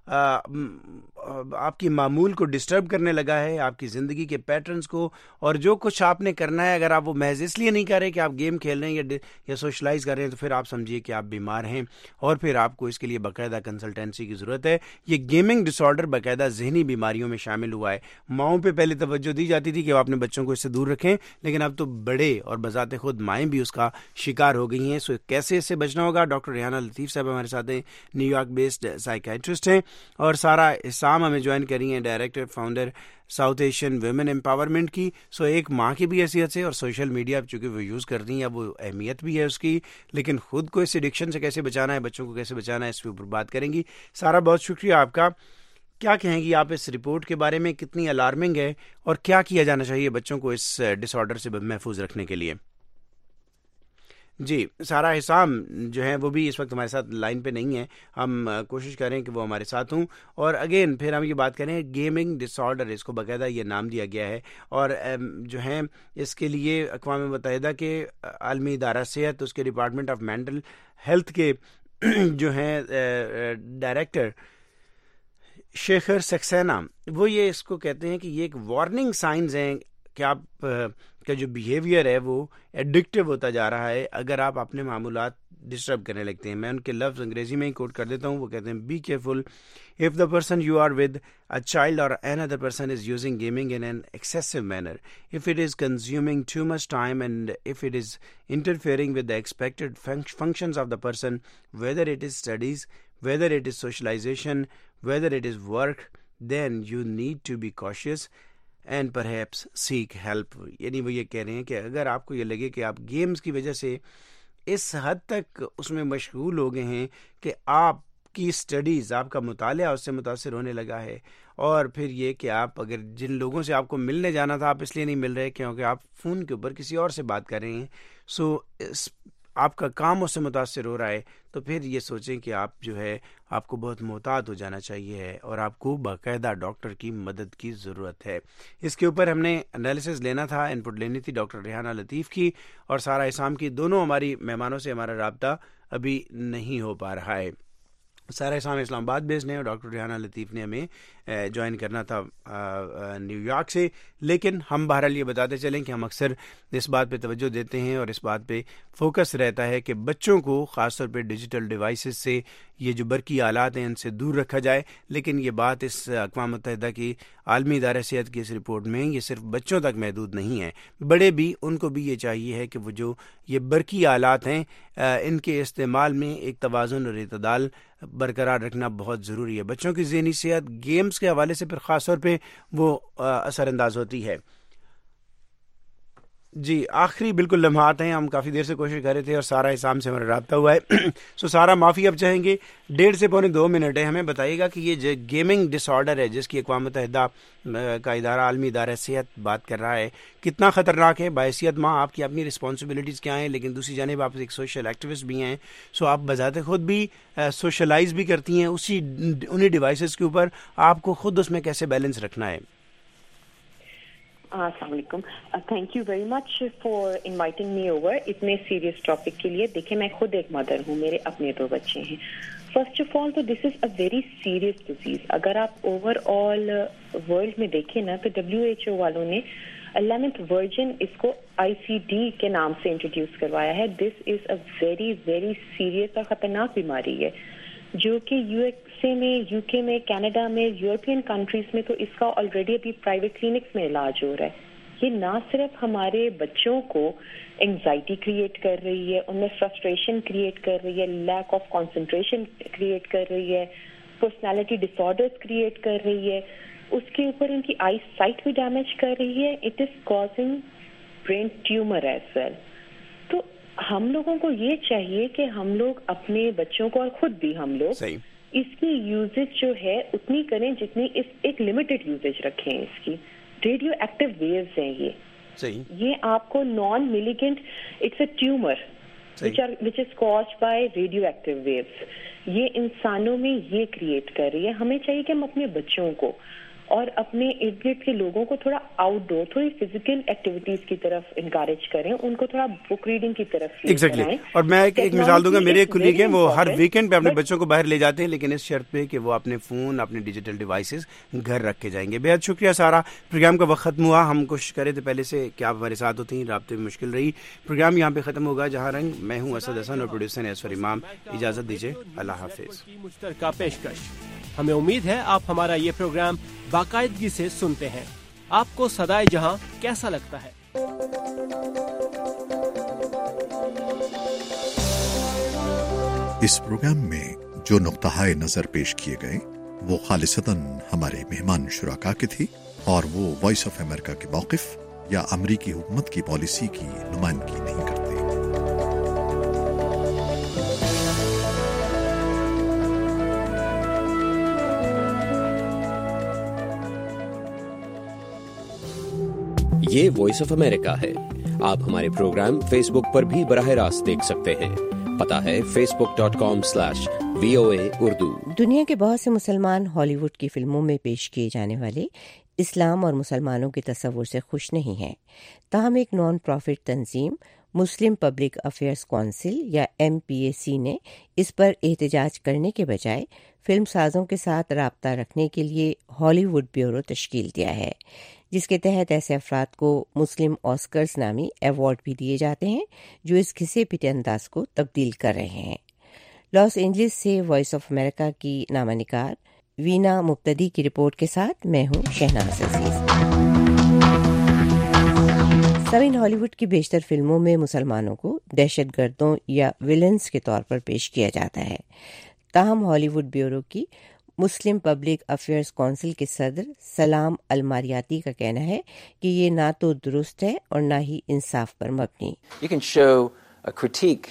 آپ کی معمول کو ڈسٹرب کرنے لگا ہے، آپ کی زندگی کے پیٹرنز کو، اور جو کچھ آپ نے کرنا ہے اگر آپ وہ محض اس لیے نہیں کر رہے کہ آپ گیم کھیل رہے ہیں یا سوشلائز کر رہے ہیں، تو پھر آپ سمجھیے کہ آپ بیمار ہیں، اور پھر آپ کو اس کے لیے باقاعدہ کنسلٹنسی کی ضرورت ہے۔ یہ گیمنگ ڈس آرڈر باقاعدہ ذہنی بیماریوں میں شامل ہوا ہے۔ ماؤں پہ پہلے توجہ دی جاتی تھی کہ وہ اپنے بچوں کو اس سے دور رکھیں، لیکن اب تو بڑے اور بذات خود مائیں بھی اس کا شکار ہو گئی ہیں۔ سو کیسے اس سے بچنا ہوگا؟ ڈاکٹر ریحانہ لطیف صاحب ہمارے ساتھ ہیں، نیو یارک بیسڈ سائیکیٹرسٹ ہیں، اور سارا اسام ہمیں جوائن کری ہیں، director founder South Asian women empowerment کی۔ سو ایک ماں کی بھی حیثیت سے، اور سوشل میڈیا چونکہ وہ یوز کرتی ہیں، اب وہ اہمیت بھی ہے اس کی، لیکن خود کو اس ایڈکشن سے کیسے بچانا ہے، بچوں کو کیسے بچانا ہے، اس کے اوپر بات کریں گی۔ سارا بہت شکریہ آپ کا۔ کیا کہیں گی آپ اس رپورٹ کے بارے میں؟ کتنی الارمنگ ہے، اور کیا کیا جانا چاہیے بچوں کو اس ڈس آرڈر سے محفوظ رکھنے کے لیے؟ جی، سارا حسام جو ہیں وہ بھی اس وقت ہمارے ساتھ لائن پہ نہیں ہیں، ہم کوشش کریں کہ وہ ہمارے ساتھ ہوں، اور اگین پھر ہم یہ بات کریں گیمنگ ڈس آرڈر، اس کو باقاعدہ یہ نام دیا گیا ہے، اور جو ہیں اس کے لیے اقوام متحدہ کے عالمی ادارہ صحت، اس کے ڈپارٹمنٹ آف مینٹل ہیلتھ کے جو ہیں ڈائریکٹر شیخر سکسینہ، وہ یہ اس کو کہتے ہیں کہ یہ ایک وارننگ سائنز ہیں کہ آپ کا جو بیہیویئر ہے وہ ایڈکٹیو ہوتا جا رہا ہے اگر آپ اپنے معمولات ڈسٹرب کرنے لگتے ہیں۔ میں ان کے لفظ انگریزی میں ہی کوٹ کر دیتا ہوں، وہ کہتے ہیں be careful if the person you are with, a child or another person, is using gaming in an excessive manner, if it is consuming too much time, and if it is interfering with the expected functions of the person, whether it is studies, whether it is socialization, whether it is work, then you need to be cautious and perhaps seek help۔ یعنی وہ یہ کہہ رہے ہیں کہ اگر آپ کو یہ لگے کہ آپ گیمز کی وجہ سے اس حد تک اس میں مشغول ہو گئے ہیں کہ آپ کی اسٹڈیز، آپ کا مطالعہ اس سے متاثر ہونے لگا ہے، اور پھر یہ کہ آپ اگر جن لوگوں سے آپ کو ملنے جانا تھا آپ اس لیے نہیں مل رہے کیونکہ آپ فون کے اوپر کسی اور سے بات کر رہے ہیں، سو آپ کا کام اس سے متاثر ہو رہا ہے، تو پھر یہ سوچیں کہ آپ جو ہے آپ کو بہت محتاط ہو جانا چاہیے اور آپ کو باقاعدہ ڈاکٹر کی مدد کی ضرورت ہے۔ اس کے اوپر ہم نے انالیسز لینا تھا، ان پٹ لینی تھی ڈاکٹر ریحانہ لطیف کی اور سارا اسام کی، دونوں ہماری مہمانوں سے ہمارا رابطہ ابھی نہیں ہو پا رہا ہے۔ سارا اسام اسلام آباد بیسڈ ہیں، اور ڈاکٹر ریحانہ لطیف نے ہمیں جوائن کرنا تھا نیو یارک سے، لیکن ہم بہرحال یہ بتاتے چلیں کہ ہم اکثر اس بات پہ توجہ دیتے ہیں اور اس بات پہ فوکس رہتا ہے کہ بچوں کو خاص طور پہ ڈیجیٹل ڈیوائسز سے، یہ جو برقی آلات ہیں ان سے دور رکھا جائے، لیکن یہ بات اس اقوام متحدہ کی عالمی ادارہ صحت کی اس رپورٹ میں یہ صرف بچوں تک محدود نہیں ہے، بڑے بھی، ان کو بھی یہ چاہیے ہے کہ وہ جو یہ برقی آلات ہیں ان کے استعمال میں ایک توازن اور اعتدال برقرار رکھنا بہت ضروری ہے۔ بچوں کی ذہنی صحت گیمز کے حوالے سے پھر خاص طور پہ وہ اثر انداز ہوتی ہے۔ جی، آخری بالکل لمحات ہیں، ہم کافی دیر سے کوشش کر رہے تھے اور سارا حسام سے ہمارا رابطہ ہوا ہے، سو سارا معافی اب چاہیں گے، 1.5 سے پونے 2 منٹ ہے، ہمیں بتائیے گا کہ یہ جو گیمنگ ڈس آرڈر ہے جس کی اقوام متحدہ کا ادارہ عالمی ادارہ صحت بات کر رہا ہے، کتنا خطرناک ہے؟ باحثیت ماں آپ کی اپنی رسپانسبلٹیز کیا ہیں، لیکن دوسری جانب آپ ایک سوشل ایکٹیوسٹ بھی ہیں، سو آپ بذات خود بھی سوشلائز بھی کرتی ہیں انہی ڈیوائسز کے اوپر، آپ کو خود اس میں کیسے بیلنس رکھنا ہے؟ السلام علیکم، thank you very much for inviting me over اتنے سیریس ٹاپک کے لیے۔ دیکھیں، میں خود ایک مدر ہوں، میرے اپنے 2 بچے ہیں۔ فرسٹ آف آل تو this is a very serious disease. اگر آپ اوور آل ورلڈ میں دیکھیں نا تو WHO والوں نے 11th ورژن اس کو ICD کے نام سے انٹروڈیوس کروایا ہے۔ This is a very very serious اور خطرناک بیماری ہے جو کہ USA میں، UK میں، کینیڈا میں، یورپین کنٹریز میں تو اس کا آلریڈی ابھی پرائیویٹ کلینکس میں علاج ہو رہا ہے۔ یہ نہ صرف ہمارے بچوں کو انگزائٹی کریٹ کر رہی ہے، ان میں فرسٹریشن کریٹ کر رہی ہے، لیک آف کنسنٹریشن کریٹ کر رہی ہے، پرسنالٹی ڈس آرڈرز کریٹ کر رہی ہے، اس کے اوپر ان کی آئی سائٹ بھی ڈیمیج کر رہی ہے۔ It is causing brain tumour as well. تو ہم لوگوں کو یہ چاہیے کہ ہم لوگ اپنے بچوں کو اور خود بھی ہم لوگ اس کی یوزیج جو ہے اتنی کریں جتنی ایک لمیٹڈ یوزیج رکھیں اس کی۔ ریڈیو ایکٹیو ویوز ہیں یہ آپ کو non malignant, it's a tumour which is caused by radioactive waves۔ یہ انسانوں میں یہ کریٹ کر رہی ہے۔ ہمیں چاہیے کہ ہم اپنے بچوں کو اور اپنے ارد گرد کے لوگوں کو تھوڑا آؤٹ ڈور تھوڑی فزیکل ایکٹیویٹیز کی طرف انکریج کریں, ان کو تھوڑا بک ریڈنگ کی طرف ایگزیکٹلی. اور میں ایک مثال دوں گا, میرے ایک کولیگ ہیں وہ ہر ویکینڈ پہ اپنے بچوں کو باہر لے جاتے ہیں, لیکن اس شرط پہ کہ وہ اپنے فون اپنے ڈیجیٹل ڈیوائسز گھر رکھ کے جائیں گے. بہت شکریہ سارا. پروگرام کا وقت ختم ہوا. ہم کوشش کرے تھے پہلے سے کہ آپ ہمارے ساتھ ہوتی ہیں, رابطے میں مشکل رہی. پروگرام یہاں پہ ختم ہوگا. جہاں رنگ, میں ہوں اسد حسن اور پروڈیوسر اسفر امام. اجازت دیجیے, اللہ حافظ. مشترکہ پیشکش. ہمیں امید ہے آپ ہمارا یہ پروگرام باقاعدگی سے سنتے ہیں. آپ کو صدائے جہاں کیسا لگتا ہے؟ اس پروگرام میں جو نقطہ نظر پیش کیے گئے وہ خالصتاً ہمارے مہمان شرکا کے تھی, اور وہ وائس آف امریکہ کے موقف یا امریکی حکومت کی پالیسی کی نمائندگی نہیں کرتے. یہ وائس آف امریکہ ہے. آپ ہمارے پروگرام فیس بک پر بھی براہ راست دیکھ سکتے ہیں. پتہ ہے facebook.com/VOA اردو. دنیا کے بہت سے مسلمان ہالی ووڈ کی فلموں میں پیش کیے جانے والے اسلام اور مسلمانوں کے تصور سے خوش نہیں ہیں. تاہم ایک نان پروفٹ تنظیم مسلم پبلک افیئرز کونسل یا MPAC نے اس پر احتجاج کرنے کے بجائے فلم سازوں کے ساتھ رابطہ رکھنے کے لیے ہالی ووڈ بیورو تشکیل دیا ہے, جس کے تحت ایسے افراد کو مسلم آسکرز نامی ایوارڈ بھی دیے جاتے ہیں جو اس گھسے پٹے انداز کو تبدیل کر رہے ہیں. لاس اینجلس سے وائس آف امریکہ کی نامہ نگار وینا مبتدی کی رپورٹ کے ساتھ میں ہوں شہناز عزیز. سامعین, ہالی ووڈ کی بیشتر فلموں میں مسلمانوں کو دہشت گردوں یا ویلنز کے طور پر پیش کیا جاتا ہے. تاہم ہالی ووڈ بیورو کی مسلم پبلک افیئرز کونسل کے صدر سلام الماریاتی کا کہنا ہے کہ یہ نہ تو درست ہے اور نہ ہی انصاف پر مبنی. You can show a critique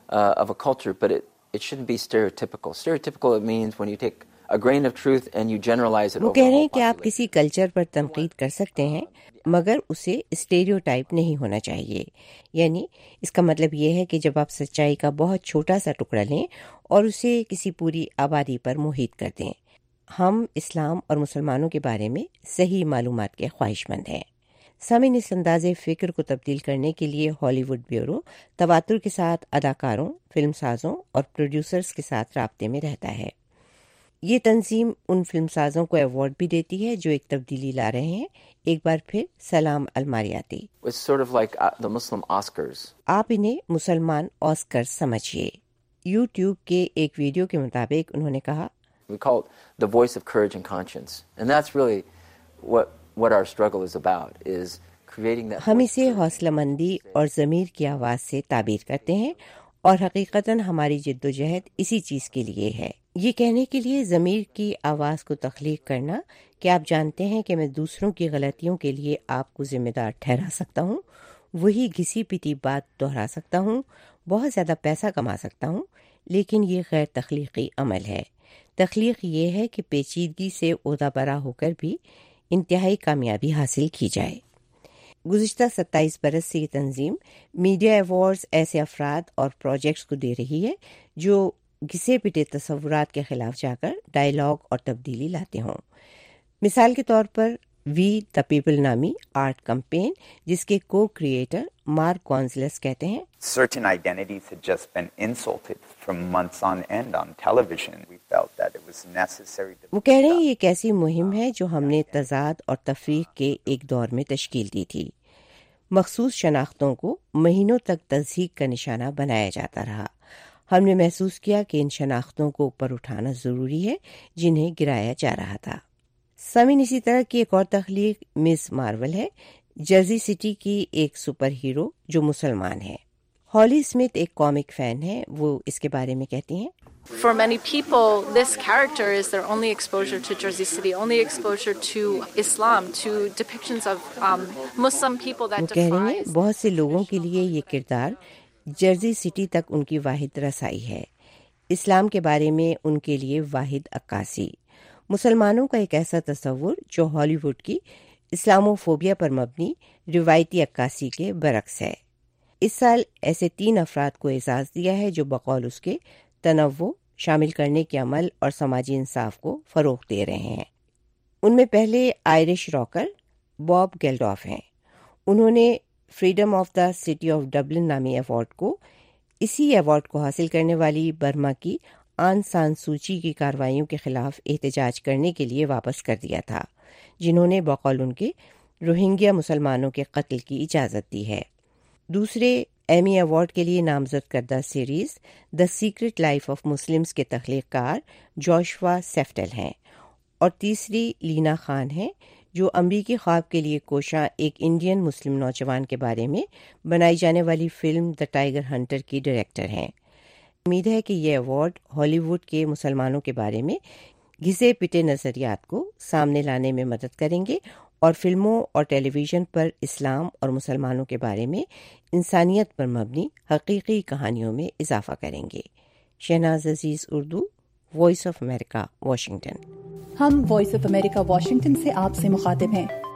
of a culture, but it shouldn't be stereotypical. Stereotypical, it means when you take a grain of truth and you generalize it. وہ کہہ رہے ہیں کہ آپ کسی کلچر پر تنقید کر سکتے ہیں مگر اسے اسٹیریوٹائپ نہیں ہونا چاہیے. یعنی اس کا مطلب یہ ہے کہ جب آپ سچائی کا بہت چھوٹا سا ٹکڑا لیں اور اسے کسی پوری آبادی پر محیط کر دیں. ہم اسلام اور مسلمانوں کے بارے میں صحیح معلومات کے خواہش مند ہیں. سامعین, اس انداز فکر کو تبدیل کرنے کے لیے ہالی ووڈ بیورو تواتر کے ساتھ اداکاروں, فلم سازوں اور پروڈیوسرز کے ساتھ رابطے میں رہتا ہے. یہ تنظیم ان فلم سازوں کو ایوارڈ بھی دیتی ہے جو ایک تبدیلی لا رہے ہیں. ایک بار پھر سلام الماریاتی. It's sort of like the Muslim Oscars. آپ انہیں مسلمان آسکر سمجھیے. یوٹیوب کے ایک ویڈیو کے مطابق انہوں نے کہا, We call it the voice of courage and conscience. And that's really what our struggle is about, is creating that. ہم اسے حوصلہ مندی اور ضمیر کی آواز سے تعبیر کرتے ہیں, اور حقیقتاً ہماری جد و جہد اسی چیز کے لیے ہے. یہ کہنے کے لیے ضمیر کی آواز کو تخلیق کرنا کہ آپ جانتے ہیں کہ میں دوسروں کی غلطیوں کے لیے آپ کو ذمہ دار ٹھہرا سکتا ہوں, وہی گھسی پٹی بات دہرا سکتا ہوں, بہت زیادہ پیسہ کما سکتا ہوں, لیکن یہ غیر تخلیقی عمل ہے. تخلیق یہ ہے کہ پیچیدگی سے عہدہ برا ہو کر بھی انتہائی کامیابی حاصل کی جائے. گزشتہ 27 برس سے یہ تنظیم میڈیا ایوارڈز ایسے افراد اور پروجیکٹس کو دے رہی ہے جو گھسے پٹے تصورات کے خلاف جا کر ڈائیلاگ اور تبدیلی لاتے ہوں. مثال کے طور پر وی دا پیپل نامی آرٹ کمپین, جس کے کو کریٹر مارک گونزلیس کہتے ہیں, Certain identities had just been insulted from months on end on television. We felt that it was necessary to. وہ کہہ رہے ہیں یہ ایک ایسی مہم ہے جو ہم نے تضاد اور تفریق کے ایک دور میں تشکیل دی تھی. مخصوص شناختوں کو مہینوں تک تضحیک کا نشانہ بنایا جاتا رہا. ہم نے محسوس کیا کہ ان شناختوں کو اوپر اٹھانا ضروری ہے جنہیں گرایا جا رہا تھا. سامعین, اسی طرح کی ایک اور تخلیق مس مارول ہے, جرسی سٹی کی ایک سپر ہیرو جو مسلمان ہے. ہالی اسمتھ ایک کامک فین ہے, وہ اس کے بارے میں کہتی ہیں, For many people, this character is their only exposure to Jersey City, only exposure to Islam, to depictions of Muslim people that defy. وہ کہہ رہے ہیں بہت سے لوگوں کے لیے یہ کردار جرسی سٹی تک ان کی واحد رسائی ہے, اسلام کے بارے میں ان کے لیے واحد عکاسی. مسلمانوں کا ایک ایسا تصور جو ہالی ووڈ کی اسلاموفوبیا پر مبنی روایتی عکاسی کے برعکس ہے. اس سال ایسے 3 افراد کو اعزاز دیا ہے جو بقول اس کے تنوع, شامل کرنے کے عمل اور سماجی انصاف کو فروغ دے رہے ہیں. ان میں پہلے آئرش راکر باب گیلڈاف ہیں. انہوں نے freedom of the city of Dublin نامی ایوارڈ کو اسی ایوارڈ کو حاصل کرنے والی برما کی آن سان سوچی کی کارروائیوں کے خلاف احتجاج کرنے کے لیے واپس کر دیا تھا، جنہوں نے بقول ان کے روہنگیا مسلمانوں کے قتل کی اجازت دی ہے. دوسرے ایمی ایوارڈ کے لیے نامزد کردہ series the secret life of Muslims کے تخلیق کار جوشوا سیفٹل ہیں، اور تیسری لینا خان ہیں جو امریکی خواب کے لیے کوشاں ایک انڈین مسلم نوجوان کے بارے میں بنائی جانے والی فلم دا ٹائیگر ہنٹر کی ڈائریکٹر ہیں. امید ہے کہ یہ ایوارڈ ہالی ووڈ کے مسلمانوں کے بارے میں گھسے پٹے نظریات کو سامنے لانے میں مدد کریں گے اور فلموں اور ٹیلی ویژن پر اسلام اور مسلمانوں کے بارے میں انسانیت پر مبنی حقیقی کہانیوں میں اضافہ کریں گے. Shahnaz Aziz, Urdu, Voice of America, Washington. ہم وائس آف امریکہ واشنگٹن سے آپ سے مخاطب ہیں.